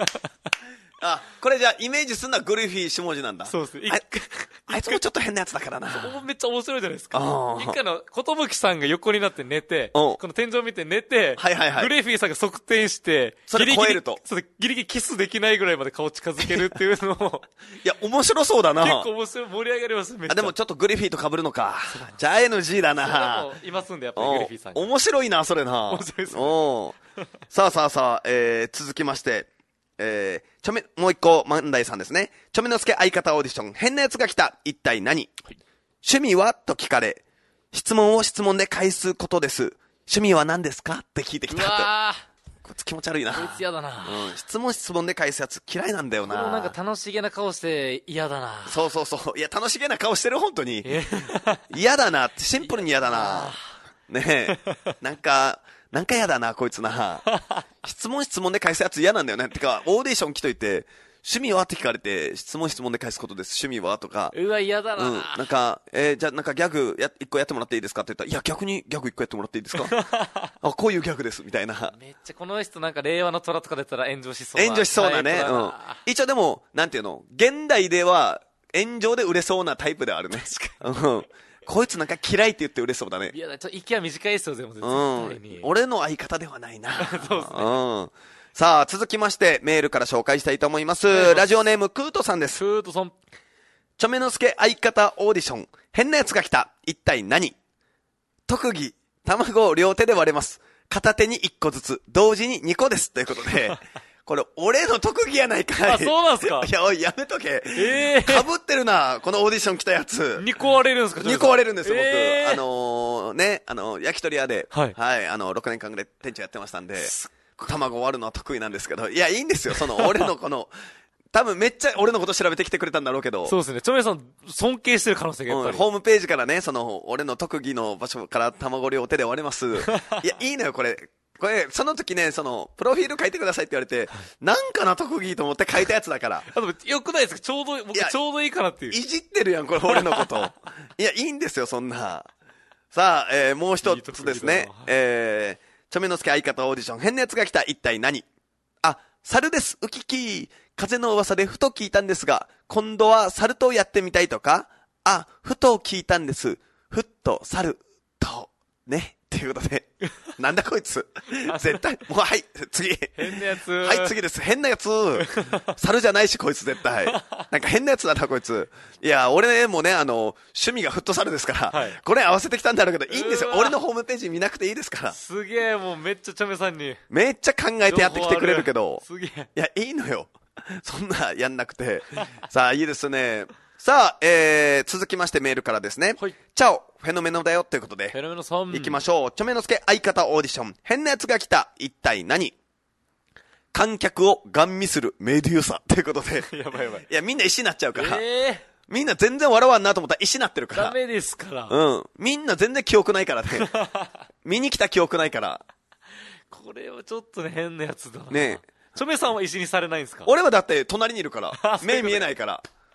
あ、これじゃあイメージすんのはグリフィー下地なんだ。 そうですね。 あ, あいつもちょっと変なやつだからな。 めっちゃ面白いじゃないですか。一回の、ことぶきさんが横になって寝て、この天井見て寝て、 はいはいはい、 グリフィーさんが側転して、 それ超えると。 それギリギリキスできないぐらいまで顔近づけるっていうのを。 いや、面白そうだな。 結構面白い、盛り上がりますめっちゃ。 あ、でもちょっとグリフィーと被るのか。じゃあ エヌジー だな。 それもいますんで、やっぱりグリフィーさんが。 面白いな、それな。 面白いですね。 おさあさあさあ、えー、続きまして、えー、ちょめ、もう一個、万代さんですね。ちょめのすけ相方オーディション、変なやつが来た。一体何？はい、趣味はと聞かれ、質問を質問で返すことです。趣味は何ですかって聞いてきた。うわー。こいつ気持ち悪いな。 こいつ嫌だな。 うん。質問質問で返すやつ嫌いなんだよな。 このなんか楽しげな顔して嫌だな。 そうそうそう。いや、楽しげな顔してる、本当に。嫌だなって、シンプルに嫌だな。ねえ。なんか、なんか嫌だな、こいつな。質問質問で返すやつ嫌なんだよね。てか、オーディション来といて、趣味はって聞かれて、質問質問で返すことです。趣味はとか。 うわ、嫌だな。うん。 なんか、えー、じゃあなんかギャグや、一個やってもらっていいですかって言ったら、いや、逆にギャグ一個やってもらっていいですかあ、こういうギャグです、みたいな。 めっちゃこの人なんか令和の虎とか出たら炎上しそうな。 炎上しそうなね。うん。一応でも、なんていうの、現代では炎上で売れそうなタイプではあるね。確かに。うん。こいつなんか嫌いって言って嬉しそうだね。 いや、ちょっと息は短いですよ、全部絶対に。うん。俺の相方ではないな。そうですね。うん。さあ、続きまして、メールから紹介したいと思います。ラジオネーム、クートさんです。 クートさん。 ちょめのすけ相方オーディション。変なやつが来た。一体何？特技。卵を両手で割れます。片手に一個ずつ。同時に二個です。ということで。これ、俺の特技やないかい。 あ、そうなんすか？ いや、おい、やめとけ。 ええー。 被ってるな、このオーディション来たやつ。 にこ割れるんですか？ にこ割れるんですよ、僕。 えー、 あのー、ね、あのー、焼き鳥屋で、 はい。 はい、あのー、ろくねんかんぐらい店長やってましたんで、卵割るのは得意なんですけど、いや、いいんですよ、その、俺のこの、多分めっちゃ俺のこと調べてきてくれたんだろうけど。 そうですね。ちょめさん、尊敬してる可能性がやっぱり、 うん。ホームページからね、その、俺の特技の場所から卵両手で割れます。いや、いいのよ、これ。これ、その時ね、その、プロフィール書いてくださいって言われて、なんかな特技と思って書いたやつだから。 あ、でも、よくないですか？ちょうど、僕ちょうどいいかなっていう。 いじってるやん、これ、俺のこと。いや、いいんですよ、そんな。さあ、えー、もう一つですね。いいえー、ちょめのすけ相方オーディション、変なやつが来た、一体何？あ、猿です、ウキキー。風の噂でふと聞いたんですが、今度は猿とやってみたいとか？あ、ふと聞いたんです。ふっと猿と、ね。ということで、なんだこいつ。絶対、もうはい、次。 変なやつ。 はい、次です。変なやつ。猿じゃないし、こいつ絶対。なんか変なやつだな、こいつ。いや、俺もね、あの、趣味がフットサルですから、はい、これ合わせてきたんだろうけど、いいんですよ。俺のホームページ見なくていいですから。 すげえ、もうめっちゃチョメさんに。 めっちゃ考えてやってきてくれるけど。 すげえ。 いや、いいのよ。そんなやんなくて。さあ、いいですね。さあ、えー、続きましてメールからですね。はい。チャオ、フェノメノだよということで。 フェノメノさん。 行きましょう。ちょめのすけ相方オーディション。変なやつが来た。一体何？観客をガン見するメデューサということで。 やばいやばい。 いや、みんな石になっちゃうから。 えー、 みんな全然笑わんなと思ったら石になってるから。 ダメですから。 うん。みんな全然記憶ないからね。見に来た記憶ないから。 これはちょっとね、変なやつだな。 ねえ。 チョメさんは石にされないんですか？ 俺はだって隣にいるから。目見えないから。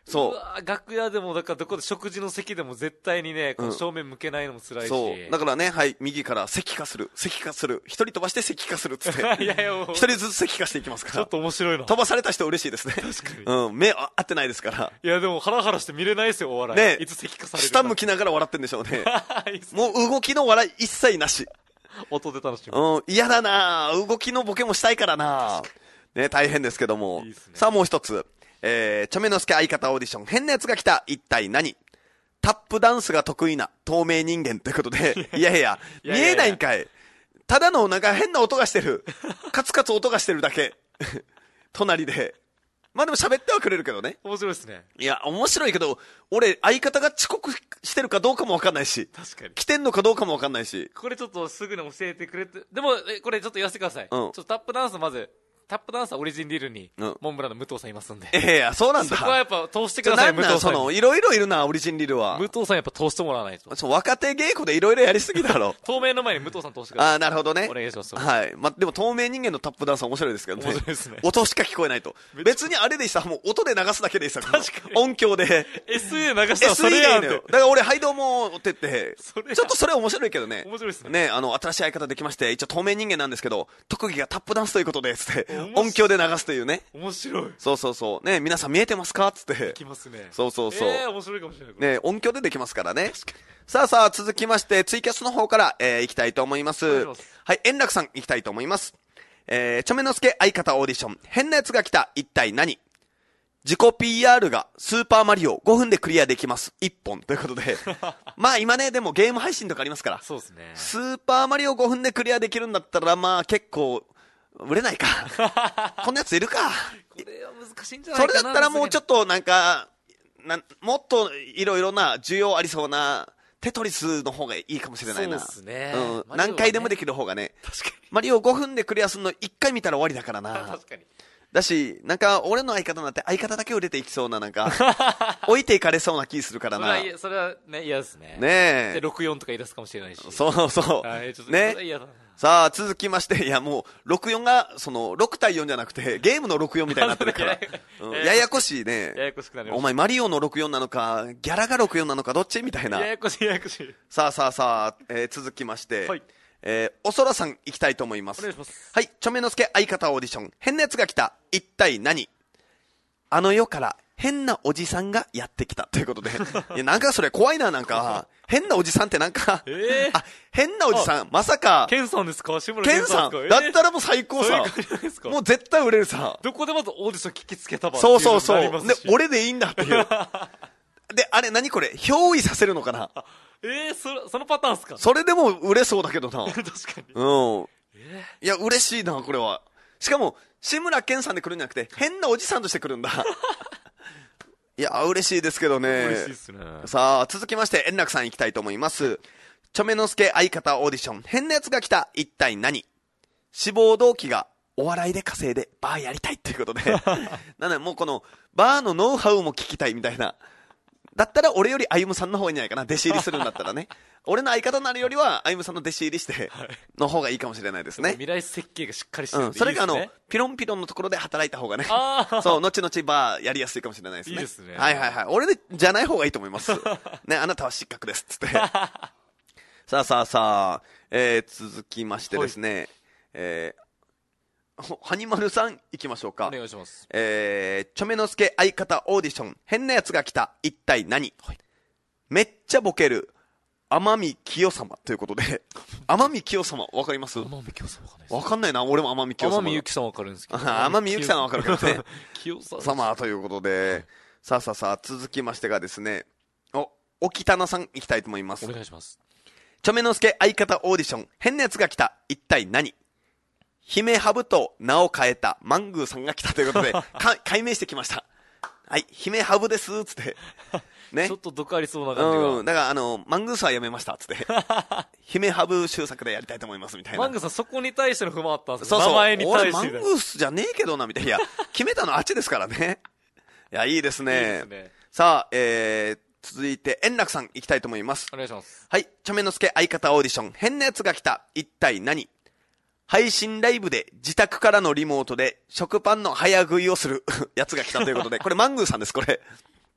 そう。 うわ楽屋でも、だからどこで食事の席でも絶対にね、こう正面向けないのも辛いし、 うん。そう。だからね、はい、右から席化する、席化する、一人飛ばして席化するっつって。 いやいや、 一人ずつ席化していきますから。 ちょっと面白いな。 飛ばされた人嬉しいですね。 確かに。 うん、目合ってないですから。 いや、でもハラハラして見れないですよ、お笑い。ね。いつ席化されるか。 下向きながら笑ってんでしょうね。もう動きの笑い一切なし。 音で楽しむ。 うん、嫌だな動きのボケもしたいからなね、大変ですけども。いいっすね。さあもう一つ。えー、チョメノスケ相方オーディション、変なやつが来た、一体何？タップダンスが得意な透明人間ということで、いやいや、見えないんかい。ただのなんか変な音がしてる。カツカツ音がしてるだけ。隣で。まあでも喋ってはくれるけどね。 面白いですね。 いや、面白いけど、俺、相方が遅刻してるかどうかもわかんないし。 確かに。 来てんのかどうかもわかんないし。 これちょっとすぐに教えてくれて。でも、えこれちょっと言わせてください。うん。ちょっとタップダンスまず、タップダンスはオリジンリルに、うん、モンブランの武藤さんいますんで。 ええや、そうなんだ。 そこはやっぱ通してください、武藤さん。その、 いろいろいるな、オリジンリルは。 武藤さんやっぱ通してもらわないと。 そう、若手稽古でいろいろやりすぎだろ。 透明の前に武藤さん通してください。 ああ、なるほどね。 お願いします。 はい。ま、でも透明人間のタップダンスは面白いですけどね。 面白いですね。 音しか聞こえないと。別にあれでしたらもう音で流すだけでしたから。 確かに。 音響で。 エスイー 流したらそれやんって。だから俺、はいどうもって言って、ちょっとそれ面白いけどね。 面白いですね。 ね、あの、新しい相方できまして、一応透明人間なんですけど、特技がタップダンスということで、つって、音響で流すというね。 面白い。 そうそうそう。ね、皆さん見えてますかつって。 できますね。 そうそうそう。 えー、面白いかもしれない。 ね、音響でできますからね。確かに。さあさあ、続きまして、ツイキャスの方から、えー、行きたいと思います。はい、円楽さん行きたいと思います。えー、チョメノスケ相方オーディション、変なやつが来た、一体何？自己 ピーアール がスーパーマリオごふんでクリアできます。いっぽんということで。まあ今ね、でもゲーム配信とかありますから。 そうですね。 スーパーマリオごふんでクリアできるんだったら、まあ結構、売れないか。こんなやついるか。 これは難しいんじゃないかな。 それだったらもうちょっとなんか、なもっといろいろな需要ありそうな、テトリスの方がいいかもしれないな。 そうですね。 うん。ね、何回でもできる方がね。 確かに。 マリオごふんでクリアするのいっかい見たら終わりだからな。 確かに。 だし、なんか、俺の相方なんて相方だけ売れていきそうな、なんか、置いていかれそうな気するからな。 それは、それはね、嫌ですね。 ねえ。 で、ろくじゅうよんとか言い出すかもしれないし。 そうそう。 はい、ちょっと、 ね。 嫌だな。 さあ、続きまして、いやもう、ろくじゅうよんが、その、ろくたいよんじゃなくて、ゲームのろくじゅうよんみたいになってるから。うん、ややこしいね。 ややこしくなります。 お前、マリオのろくじゅうよんなのか、ギャラがろくじゅうよんなのか、どっちみたいな。 ややこしい、ややこしい。 さあさあさあ、えー、続きまして、はい。えー、おそらさん行きたいと思います。 お願いします。 はい、チョメノスケ相方オーディション、変なやつが来た、一体何？あの世から変なおじさんがやってきたということで。いや、なんかそれ怖いな、なんか。変なおじさんってなんか、 えー、 あ、変なおじさん、まさか。 ケンさんですか？志村ケンさん、えー、だったらもう最高さ。うもう絶対売れるさ。 どこでまずオーディション聞きつけたばそうそうそう。で、俺でいいんだっていう。で、あれ何これ憑依させるのかな？ えー、そ、そのパターンっすか？ それでも売れそうだけどな。 確かに。 うん。えー、いや、嬉しいな、これは。しかも、志村けんさんで来るんじゃなくて、変なおじさんとして来るんだ。いや、嬉しいですけどね。 嬉しいっすね。 さあ、続きまして、円楽さん行きたいと思います。チョメノスケ相方オーディション、変なやつが来た、一体何？志望動機がお笑いで稼いでバーやりたいっていうことで。なので、もうこの、バーのノウハウも聞きたいみたいな。だったら俺より歩夢さんの方がいいんじゃないかな。弟子入りするんだったらね。俺の相方になるよりは歩夢さんの弟子入りして、の方がいいかもしれないですね。 未来設計がしっかりしてるんでいいですね。 うん。それがあの、ピロンピロンのところで働いた方がね。そう、後々バーやりやすいかもしれないですね。 いいですね。 はいはいはい。俺でじゃない方がいいと思います。ね、あなたは失格です。つって。さあさあさあ、えー、続きましてですね、えー、はにまるさん行きましょうか。 お願いします。 えー、チョメノスケ相方オーディション、変なやつが来た、一体何？はい、めっちゃボケる、天海清様ということで、天海清様、わかります？ 天海清様わかんないです。 わかんないな、俺も天海清様。 天海祐希さんわかるんですけど。 天海祐希さんわかるけどね。 清様。 様ということで、さあさあさあ、続きましてがですね、お、沖棚さん行きたいと思います。 お願いします。 チョメノスケ相方オーディション、変なやつが来た、一体何？姫ハブと名を変えたマングーさんが来たということで、か、解明してきました。はい、姫ハブです、つって。 ね。ちょっと毒ありそうな感じが。 うん。だから、あの、マングースはやめました、つって。姫ハブ修作でやりたいと思います、みたいな。 マングーさん、そこに対しての不満あったんですか？そうそう。 名前に対して。 俺、マングースじゃねえけどな、みたいな。いや、決めたのあっちですからね。いや、いいですね。いいですね。さあ、えー、続いて、円楽さん行きたいと思います。 お願いします。 はい。チョメノスケ相方オーディション、変なやつが来た。一体何？配信ライブで自宅からのリモートで食パンの早食いをするやつが来たということで、これマングーさんです、これ。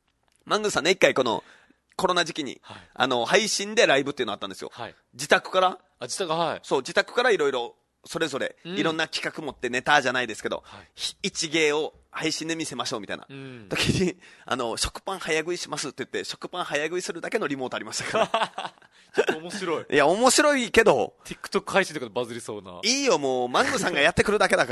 マングーさんね、一回この、コロナ時期に、はい、あの、配信でライブっていうのあったんですよ。はい、自宅から。 あ、自宅、はい。 そう、自宅からいろいろ、それぞれ、いろんな企画持ってネタじゃないですけど、うん、一芸を配信で見せましょうみたいな、うん、時に、あの、食パン早食いしますって言って、食パン早食いするだけのリモートありましたから。 ちょっと面白い。 いや、面白いけど、 TikTok 配信とかでバズりそうな。 いいよ、もう、マングさんがやってくるだけだから。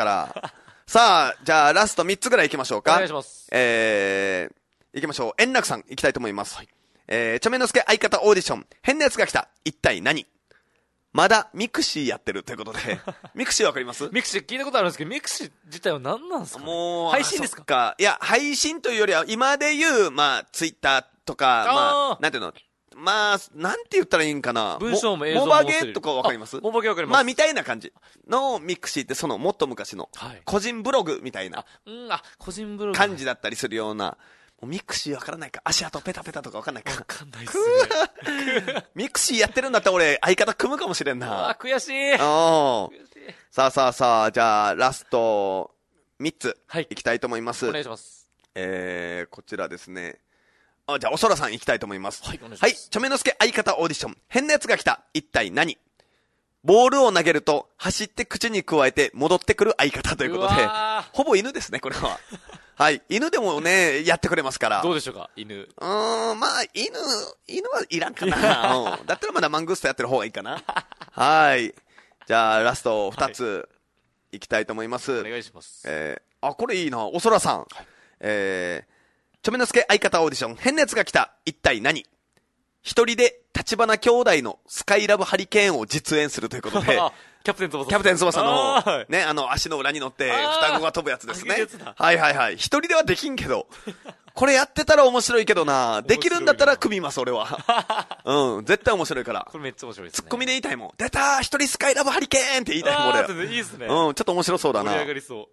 さあ、じゃあ、ラストみっつぐらい行きましょうか。 お願いします。 えー、行きましょう。円楽さん行きたいと思います。はい、えー、ちょめのすけ相方オーディション、変なやつが来た。一体何？まだミクシーやってるということで、ミクシーわかります？ ミクシー聞いたことあるんですけど、ミクシー自体は何なんですか、ね、 もう、 配信ですか？ かいや、配信というよりは、今で言う、まあ、ツイッターとか、まあ、なんていうの、まあ、なんて言ったらいいんかな。 文章も映像もモバゲとかわかります？ モバゲわかります。 まあ、みたいな感じのミクシーって、その、もっと昔の、個人ブログみたいな、 あ、うん、あ、個人ブログ。 感じだったりするような、ミクシーわからないか、足跡ペタペタとかわかんないか。 わかんないっすね。 ミクシーやってるんだったら俺、相方組むかもしれんな。 あ、悔しい。 おさあさあさあ、じゃあ、ラスト、みっつ、はい、いきたいと思います。 お願いします。 えー、こちらですね。あ、じゃあ、おそらさんいきたいと思います。 はい、お願いします。 はい、ちょめのすけ相方オーディション。変なやつが来た。一体何？ボールを投げると、走って口に加えて戻ってくる相方ということで、ほぼ犬ですね、これは。はい。犬でもね、やってくれますから。 どうでしょうか、犬。 うーん、まあ、犬、犬はいらんかな。うん、だったらまだマングーストやってる方がいいかな。はい。じゃあ、ラストふたつ、いきたいと思います。 お願いします。 えー、あ、これいいな。おそらさん。はい、えー、ちょめのすけ相方オーディション、変なやつが来た。一体何？一人で、立花兄弟のスカイラブハリケーンを実演するということで、 キャプテン翼。 キャプテン翼の、ね、あの、足の裏に乗って、双子が飛ぶやつですね。はいはいはい。一人ではできんけど、これやってたら面白いけどな、できるんだったら組みます、俺は。うん、絶対面白いから。 これめっちゃ面白いですね。 ツッコミで言いたいもん。出たー一人スカイラブハリケーンって言いたいもん、俺は。 いいですね。 うん、ちょっと面白そうだな。 盛り上がりそう。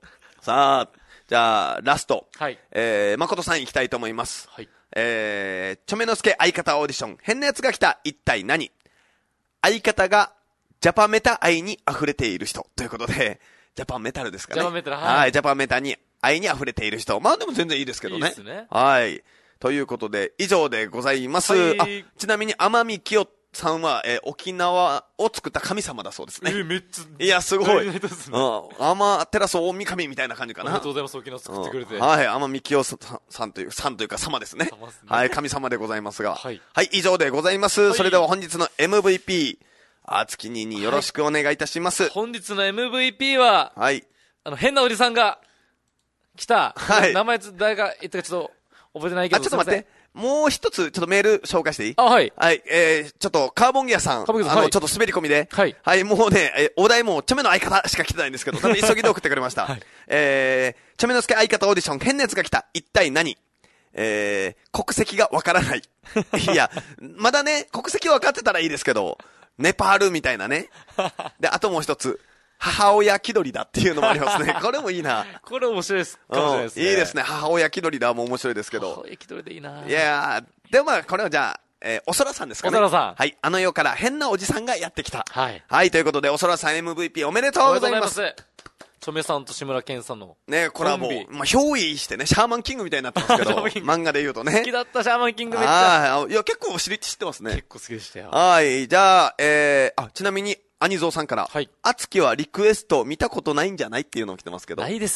さあ、じゃあ、ラスト。 はい。 えー、誠さん行きたいと思います。 はい。 えー、ちょめのすけ相方オーディション、変なやつが来た、一体何？相方が、ジャパメタ愛に溢れている人ということで、ジャパンメタルですかね。 ジャパンメタル、 はい。はい、ジャパンメタに愛に溢れている人。まあでも全然いいですけどね。いいですね。 はい。ということで、以上でございます。はい、あ、ちなみに天海清さんは、えー、沖縄を作った神様だそうですね。 えー、めっちゃ。 いや、すごい。うん。天照大神みたいな感じかな。 ありがとうございます、沖縄作ってくれて。 うん、はい。天海清さんという、さんというか様ですね。様ですね。はい。神様でございますが。はい。はい、以上でございます。はい、それでは本日の エムブイピー、あつきにによろしくお願いいたします。はい、 本日の エムブイピー は、はい。あの、変なおじさんが来た。はい。名前、誰が言ったかちょっと覚えてないけど。 あ、ちょっと待って。もう一つ、ちょっとメール紹介していい？ あ、はい。 はい、えー、ちょっと、カーボンギアさん。カーボンギアさん。あの、はい、ちょっと滑り込みで。はい。はい、もうね、えー、お題も、ちょめの相方しか来てないんですけど、多分急ぎで送ってくれました。はい。えー、ちょめのすけ相方オーディション、変なやつが来た。一体何？えー、国籍がわからない。いや、まだね、国籍分かってたらいいですけど、ネパールみたいなね。で、あともう一つ。母親気取りだっていうのもありますね。これもいいな。 これ面白いです。かもしれないですね。 いいですね。母親気取りだも面白いですけど。 母親気取りでいいな。 いやー、でもまあ、これはじゃあ、えー、おそらさんですかね。 おそらさん。 はい。あの世から変なおじさんがやってきた。 はい。 はい。ということで、おそらさん エムブイピー おめでとうございます。おめでとうございます。 チョメさんと志村けんさんの。 ね、コラボ。まあ、憑依してね、シャーマンキングみたいになってますけど、漫画で言うとね。 好きだったシャーマンキングめっちゃ。 ああ、いや、結構知ってますね。 結構好きでしたよ。 はい。じゃあ、えー、あ、ちなみに、アニゾウさんから。はい。あつきはリクエスト見たことないんじゃないっていうのを来てますけど。 ないです。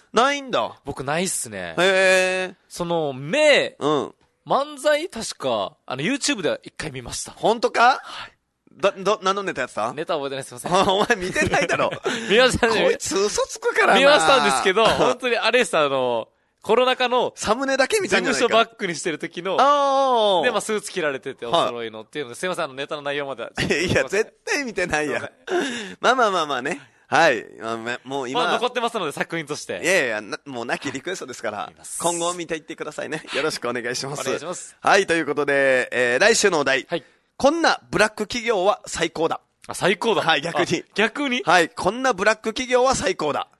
ないんだ。 僕ないっすね。 へー。 その、目、うん。漫才確か、あの、YouTube では一回見ました。 本当か？はい。ど、ど、何のネタやってた？ ネタ覚えてないすいません。 お前見てないだろ。 見ましたね。 こいつ嘘つくからな。 見ましたんですけど、本当にあれさ、あの、コロナ禍の、 サムネだけ見たんじゃないか。 事務所バックにしてる時の、 あで、まあ、スーツ着られてて、お揃いのっていうので、すいません、あの、ネタの内容まで。 いや、絶対見てないや。まあまあまあまあね。はい。もう今。 まあ、残ってますので、作品として。 いやいや、もうなきリクエストですから、今後見ていってくださいね。よろしくお願いします。 お願いします。 はい、ということで、えー、来週のお題。はい。こんなブラック企業は最高だ。 あ、最高だ。 はい、逆に。 逆にはい、こんなブラック企業は最高だ。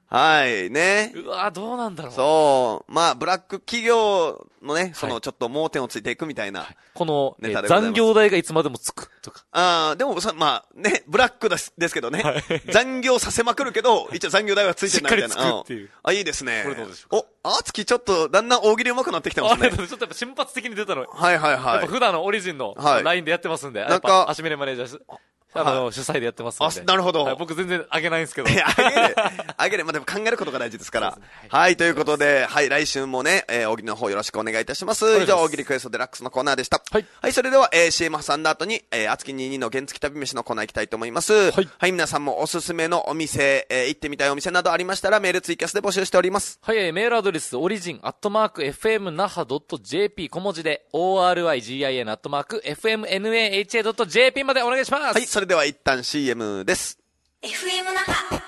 はい、ね。 うわどうなんだろう。 そう。まあ、ブラック企業のね、そのちょっと盲点をついていくみたいな、はい。 この、えー、残業代がいつまでもつくとか。 ああ、でもさ、まあ、ね、ブラックです、ですけどね。はい、残業させまくるけど、一応残業代はついてないみたいな。 しっかりつくっていう。 あ、いいですね。 これどうでしょうか。 お、あつきちょっと、だんだん大喜利上手くなってきてますね。 ちょっとやっぱ瞬発的に出たの。 はいはいはい。 やっぱ普段のオリジンの、はい、ラインでやってますんで、なんか、足目マネージャーあの、はい、主催でやってますので。 あ、なるほど。 はい、僕全然あげないんですけど。 いや、あげる。あげる。まあ、でも考えることが大事ですから。はい、はい、ということで、はい、来週もね、えー、大喜利の方よろしくお願いいたします。以上、大喜利クエストデラックスのコーナーでした。はい。はい、それでは、えー、シーエム 挟んだ後に、えー、あつきにじゅうにの原付旅飯のコーナー行きたいと思います。はい。はい、皆さんもおすすめのお店、えー、行ってみたいお店などありましたら、メールツイキャスで募集しております。 はい、えー、メールアドレス、オリジン、アットマーク、エフエムナハドットジェーピー、小文字で、オーアールアイジーアイエヌ、アットマーク、エフエムエヌエーエイチエードットジェーピー までお願いします。 はい、それでは一旦 シーエム です。 エフエム 那覇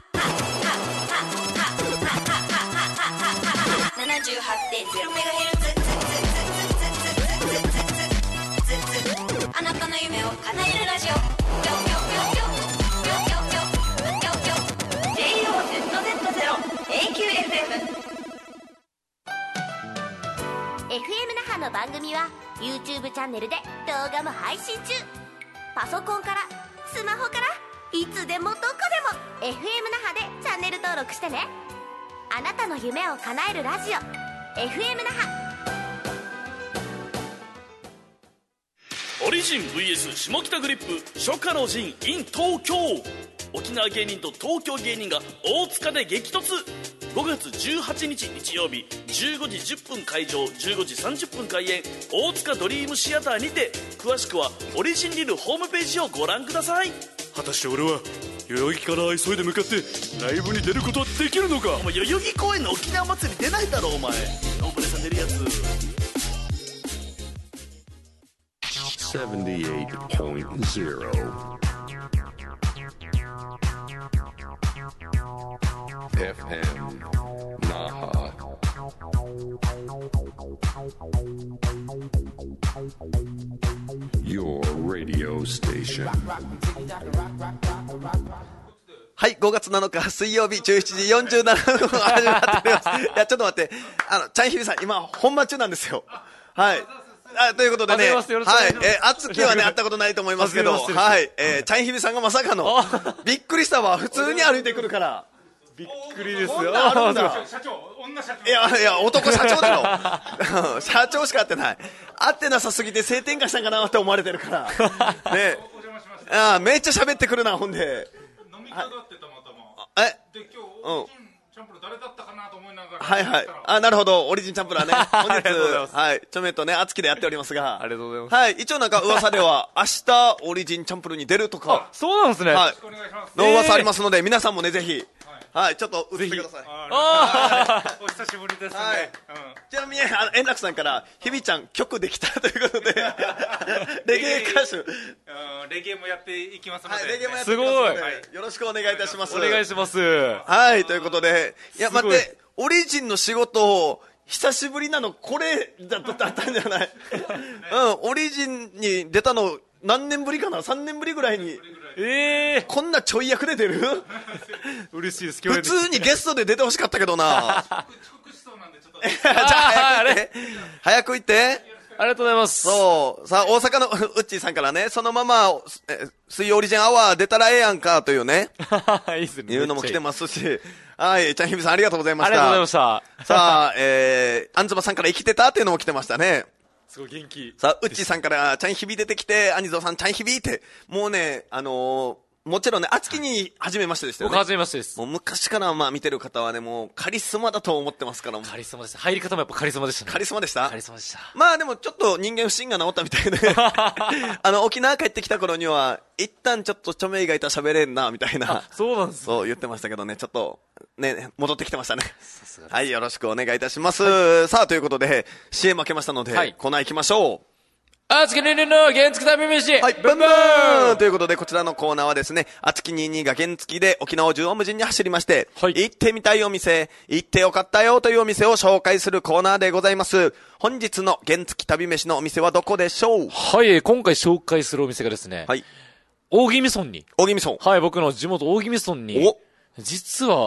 ななじゅうはちてんゼロメガヘルツ あなたの夢を叶えるラジオ ジェイオーゼットゼットゼロ エーキューエフエム エフエム 那覇の番組は YouTube チャンネルで動画も配信中。パソコンからスマホからいつでもどこでも エフエム 那覇でチャンネル登録してね。あなたの夢を叶えるラジオ エフエム 那覇。 オリジン ブイエス 下北グリップ初夏の陣 in 東京。沖縄芸人と東京芸人が大塚で激突。ごがつじゅうはちにち日曜日じゅうごじじゅっぷん開場、じゅうごじさんじゅっぷん開演、大塚ドリームシアターにて。詳しくはオリジンリルホームページをご覧ください。 果たして俺は代々木から急いで向かってライブに出ることはできるのか。 お前代々木公園の沖縄祭り出ないだろお前。大森さん出るやつ。 セブンティエイトポイントゼロ エフエム 那覇 Your radio station。 はい、ごがつなのか水曜日じゅうしちじよんじゅうななふん始まっております。いや、ちょっと待って、あの、チャンヒビさん、今、本番中なんですよ。はい。あということでね、はい、えー、あつきはね、会ったことないと思いますけど、はい、えー、チャンヒビさんがまさかの、びっくりしたわ、普通に歩いてくるから。 びっくりですよ。 女あるんだ。社長、女社長。いやいや、男社長だろ。社長しか会ってない。会ってなさすぎて性転換したんかなって思われてるから。ね。ああ、めっちゃ喋ってくるな、ほんで。 飲み会だってたまたま。えで、今日、オリジンチャンプル誰だったかなと思いながら。 はいはい。あ、なるほど。オリジンチャンプルはね、本日、はい、ちょめとね、あつきでやっておりますが。 ありがとうございます。 はい、一応なんか噂では、明日、オリジンチャンプルに出るとか。 あ、そうなんですね。 はい。 よろしくお願いします。 の噂ありますので、皆さんもね、ぜひ。はい、ちょっと映ってください。 ああ、お久しぶりですね。はい。 ちなみに、あの、円楽さんから、ひびちゃん曲できたということで、レゲエ歌手。 レゲエもやっていきますので。 はい、レゲエもやっていきますので、よろしくお願いいたします。 お願いします。 はい、ということで、いや、待って、オリジンの仕事を、久しぶりなの、これだったんじゃないうん、オリジンに出たの、何年ぶりかな ?さん 年ぶりぐらいに。 ええー、 こんなちょい役で出る嬉しいです。 普通にゲストで出てほしかったけどな。 遅しそうなんでちょっと。 じゃあ早く行って。早く行って。 ありがとうございます。 そう。さあ、大阪のうっちーさんからね、そのまま、水曜オリジンアワー出たらええやんか、というね。 いいっすね。 いうのも来てますし。はい、ちゃんひびさんありがとうございました。 ありがとうございました。 さあ、えー、あんずばさんから生きてたっていうのも来てましたね。 すごい元気。 さあ、うっちーさんから、ちゃんひび出てきて、アニゾーさん、ちゃんひびって、もうね、あのー、もちろんね、あつきに初めましてでしたよね。 僕初めましてです。 もう昔からまあ見てる方はね、もうカリスマだと思ってますから。 カリスマでした。入り方もやっぱカリスマでしたね。 カリスマでしたカリスマでした。 まあでもちょっと人間不信が治ったみたいで、あの、沖縄帰ってきた頃には、一旦ちょっと著名がいたら喋れんな、みたいな。 そうなんです、ね、 そう言ってましたけどね、ちょっと、ね、戻ってきてましたね。さすがです。はい、よろしくお願いいたします。はい、さあ、ということで、シーエム 負けましたので、はい、コーナー行きましょう。 あつきにじゅうにの原付旅飯。 はい、ブンブーンということで、こちらのコーナーはですね、あつきにじゅうにが原付で沖縄を縦横無尽に走りまして、はい、行ってみたいお店、行ってよかったよというお店を紹介するコーナーでございます。本日の原付旅飯のお店はどこでしょう？ はい、今回紹介するお店がですね、はい、大宜味村に。 大宜味村。 はい、僕の地元大宜味村に、お実は、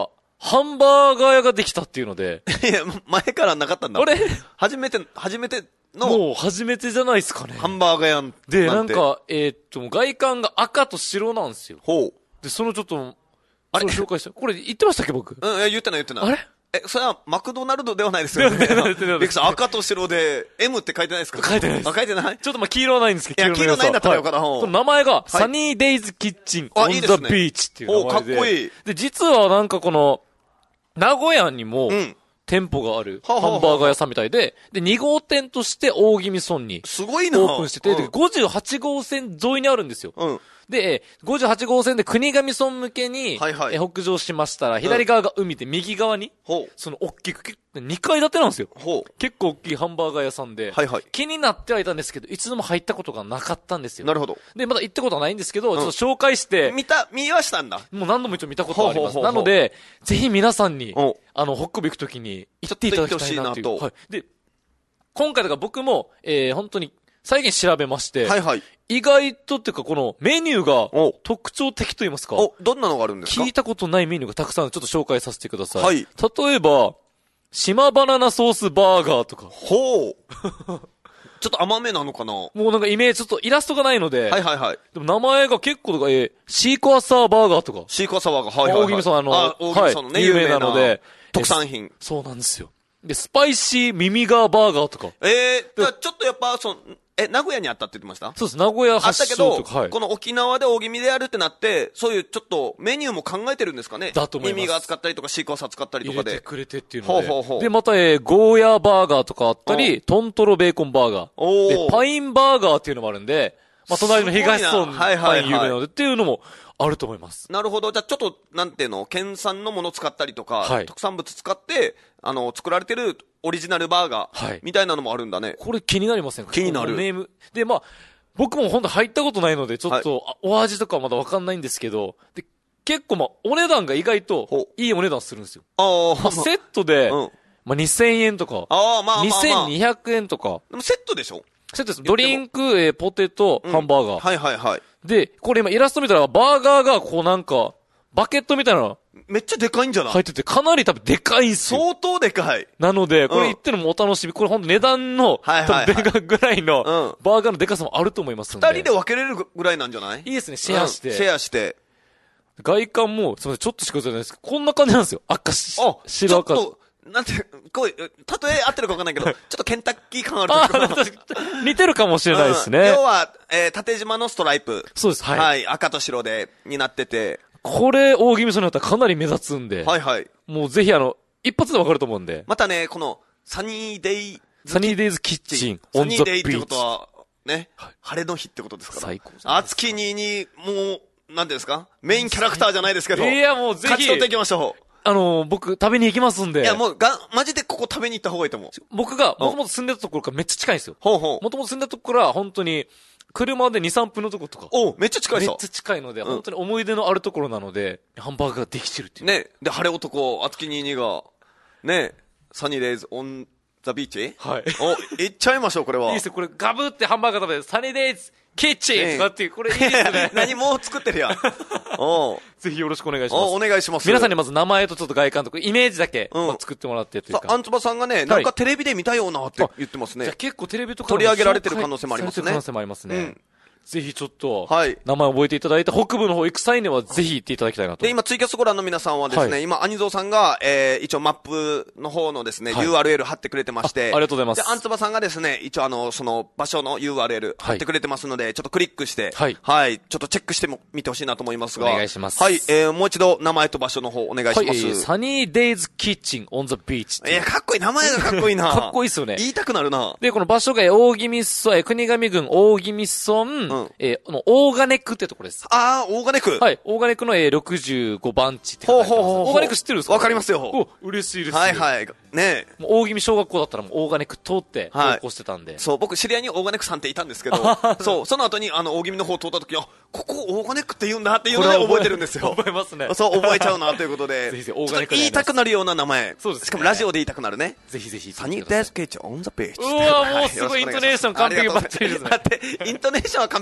ハンバーガー屋ができたっていうので。 いや、前からなかったんだ。 あれ初めて、初めての。 もう初めてじゃないですかね。 ハンバーガー屋なんで、なんか、えー、っと、外観が赤と白なんですよ。 ほう。 で、そのちょっと、あれ紹介した。これ言ってましたっけ、僕。 うん、言ってない言ってない。 あれえ、それはマクドナルドではないですよね。ビックさん、赤と白で エムって書いてないですか？ 書いてないです。 あ、書いてない？ ちょっとまあ黄色はないんですけど、 いや、黄色ないんだったらよかった。 この名前が、サニーデイズキッチンオンザビーチっていう名前で。 お、かっこいい。 で、実はなんかこの、名古屋にも、店舗があるハンバーガー屋さんみたいで、で、に号店として大宜味村に、 すごいな。 オープンしてて、で、ごじゅうはち号線沿いにあるんですよ。うん。で、ごじゅうはち号線で国頭村向けに、はいはい、北上しましたら、左側が海で右側に、うん、その大きく、にかい建てなんですよ。結構大きいハンバーガー屋さんで、はいはい、気になってはいたんですけど、一度も入ったことがなかったんですよ。 なるほど。 で、まだ行ったことはないんですけど、うん、ちょっと紹介して。 見た、見はしたんだ。 もう何度も一応見たことはあります。ほうほうほうほう。なので、ぜひ皆さんに、あの、北部行くときに行っていただきたいなという。はい。で、今回だから僕も、えー、本当に、再現調べまして、はいはい。意外とっていうかこのメニューが特徴的と言いますか。 お、どんなのがあるんですか？ 聞いたことないメニューがたくさんちょっと紹介させてください。はい。例えば、島バナナソースバーガーとか。 ほう。ちょっと甘めなのかな？ もうなんかイメージ、ちょっとイラストがないので。 はいはいはい。 でも名前が結構とか、えー、シークワーサーバーガーとか。 シークワーサーバーガー、はいはいはい。 大宜味村あの、 あ、大宜味村のね、はい、有名なので。特産品。 そうなんですよ。で、スパイシー耳ガーバーガーとか。 ええー、ちょっとやっぱ、その、え、名古屋にあったって言ってました？ そうです、名古屋発祥とか。 あったけど、はい、この沖縄で大宜味でやるってなって、そういうちょっとメニューも考えてるんですかね？ だと思います。 耳が使ったりとか、シークワーサー使ったりとかで。 入れてくれてっていうので。 ほうほうほう。 で、また、えー、ゴーヤーバーガーとかあったり、トントロベーコンバーガー。おで、パインバーガーっていうのもあるんで、まあ、隣の東村パイン有名なのでっていうのもあると思います。 なるほど。じゃあちょっと、なんていうの、県産のものを使ったりとか、はい、特産物使って、あの、作られてるオリジナルバーガー、はい、みたいなのもあるんだね。 これ気になりませんか？ 気になる。 ネーム。で、まあ、僕も本当入ったことないので、ちょっと、はい、お味とかはまだわかんないんですけど、で、結構まあ、お値段が意外と、いいお値段するんですよ。あまあ、セットで、うん、まあ、にせんえんとか、あまあまあまあ、にせんにひゃくえんとか。 でもセットでしょ？ セットです。ドリンク、えー、ポテト、ハンバーガー、うん。 はいはいはい。 で、これ今イラスト見たら、バーガーがこうなんか、バケットみたいな。 めっちゃでかいんじゃない？ 入ってて、かなり多分でかいんすよ。 相当でかい。 なので、これ言ってるのもお楽しみ。これほんと値段の、はいはいはい、多分でかぐらいの、バーガーのでかさもあると思いますので。 二人で分けれるぐらいなんじゃない？いいですね、シェアして。 うん、シェアして。 外観も、すみません、ちょっとしかじゃないですけど、こんな感じなんですよ。赤し、あ、白赤。 ちょっとなんて、こう、例え合ってるか分かんないけど、ちょっとケンタッキー感あるというか。 似てるかもしれないですね。うん、 要は、えー、縦縞のストライプ。 そうです、はい。 はい、赤と白で、になってて。 これ、大宜味村になったらかなり目立つんで。 はいはい。 もうぜひあの、一発で分かると思うんで。 またね、この、サニーデイサニーデイズキッチン、 オンザビーチ。サニーデイってことは、ね、はい、晴れの日ってことですから。 最高。 熱きにに、もう、なんていうんですかメインキャラクターじゃないですけど。 いや、もうぜひ。 勝ち取っていきましょう。 あのー、僕、食べに行きますんで。 いや、もう、が、マジでここ食べに行った方がいいと思う。 僕が、もともと住んでたところからめっちゃ近いんですよ。 ほうほう。 もともと住んでたところから、本当に、車でに、さんぷんのところとか。 おめっちゃ近いさ。 めっちゃ近いので、うん、本当に思い出のあるところなので、ハンバーガーができてるっていう。 ね。で、晴れ男、あつきにいにが、ね、サニーデイズ、オン、ザビーチはい。 お、行っちゃいましょう、これは。 いいですよ、これ、ガブってハンバーガー食べて、サニーデイズ、キッチンとかっていう、これいいですね。 何も作ってるやん。おぜひよろしくお願いします。 お願いします。 皆さんにまず名前とちょっと外観とか、イメージだけ、うん、作ってもらってというか。 あんつばさんがね、なんかテレビで見たようなって言ってますね。 じゃあ結構テレビとか取り上げられてる可能性もありますね。 可能性もありますね。うんぜひちょっと、はい。名前覚えていただいて、北部の方行く際にはぜひ行っていただきたいなと。 で、今ツイキャスご覧の皆さんはですね、はい、今、アニゾーさんが、えー、一応マップの方のですね、はい、ユーアールエル 貼ってくれてまして。 あ、ありがとうございます。 で、アンツバさんがですね、一応あの、その場所の ユーアールエル 貼ってくれてますので、はい、ちょっとクリックして、はい。はい。ちょっとチェックしても、見てほしいなと思いますが。 お願いします。 はい。えー、もう一度名前と場所の方お願いします。はい、えー、 サニーデイズキッチンオンザビーチ。 いや、かっこいい。名前がかっこいいな。 かっこいいっすよね。 言いたくなるな。 で、この場所が大宜味村、え、国頭郡大宜味村、うん、えー、の、オーガネックってところです。 ああ、オーガネック。 はい。オーガネックの、えー、ろくじゅうごばん地って書いてあります。ほうほうほうほう。オーガネック知ってるんですか？ わかりますよ。 お、嬉しいです。 はいはい。ねえ。もう大宜味小学校だったらもうオーガネック通って登校してたんで。 はい、そう、僕知り合いにオーガネックさんっていたんですけど、そう、その後にあの、大宜味の方通った時は、ここオーガネックって言うんだっていうので覚えてるんですよ。 覚えますね。 そう、覚えちゃうなということで。 ぜひぜひオーガネック。 言いたくなるような名前。 そうです、ね。 しかもラジオで言いたくなるね。 ぜひぜひ。 サニーデスケッチオンザページ。 うわもうすごいイントネーション完璧ばっちりですね。 だって、イントネーションは完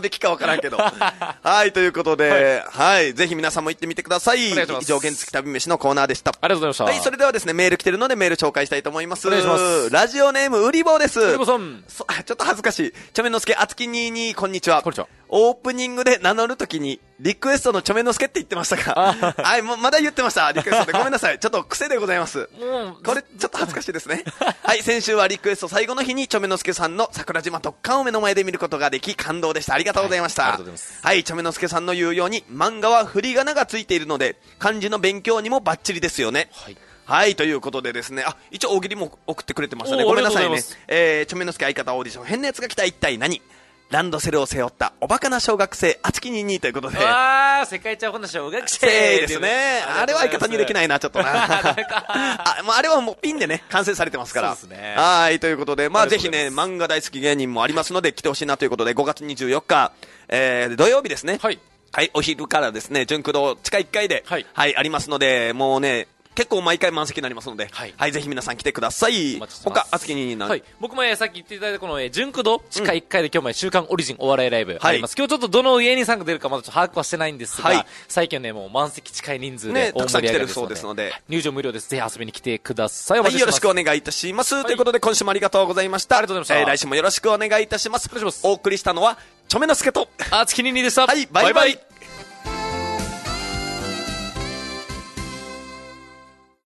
何匹かわからんけど。はい、ということで、はい、はい、ぜひ皆さんも行ってみてください。以上、原付旅飯のコーナーでした。 ありがとうございました。 はい、それではですね、メール来てるのでメール紹介したいと思います。 お願いします。 ラジオネーム、うりぼうです。 うりぼうさん。 ちょっと恥ずかしい。ちょめのすけ、あつきにーにー、こんにちは。 こんにちは。 オープニングで名乗るときに、リクエストのちょめのすけって言ってましたか？はい、もうまだ言ってました。リクエストで。ごめんなさい。ちょっと癖でございます。これ、ちょっと恥ずかしいですね。はい、先週はリクエスト最後の日にちょめのすけさんの桜島特艦を目の前で見ることができ、感動でした。ありがとうございました。はい、ありがとうございます。はい、ちょめのすけさんの言うように、漫画は振り仮名がついているので、漢字の勉強にもバッチリですよね。はい。はい、ということでですね、あ、一応大喜利も送ってくれてましたね。ごめんなさいね。えー、ちょめのすけ相方オーディション、変なやつが来た一体何？ランドセルを背負ったおバカな小学生、あつきにーにーということで。 あー、世界一アホな小学生ですね。あれは相方にできないな、ちょっとな。あ、もうあれはもうピンでね、完成されてますから。 そうですね。 はい、ということで、まあぜひね、漫画大好き芸人もありますので、来てほしいなということで、ごがつにじゅうよっか、えー、土曜日ですね。はい。はい、お昼からですね、純駆動地下いっかいで、はい、はい、ありますので、もうね、結構毎回満席になりますので、はい、はい、ぜひ皆さん来てください。他、あつきにーにー、 はい、僕も、えー、さっき言っていただいたこの、えー、純駆動地下いっかいで今日も週刊オリジンお笑いライブあります。はい、今日ちょっとどの芸人さんが出るかまだちょっと把握はしてないんですが、はい、最近ね、もう満席近い人数で大盛り上がりですので、ね、たくさん来てるそうですので、入場無料です。ぜひ遊びに来てください。お待ちしてます。 はい、よろしくお願いいたします。はい、ということで今週もありがとうございました。 ありがとうございました。 えー、来週もよろしくお願いいたします。お願いします。お送りしたのは、ちょめのすけと、 あつきにーにーでした。 はい、バイバイ。バイバイ。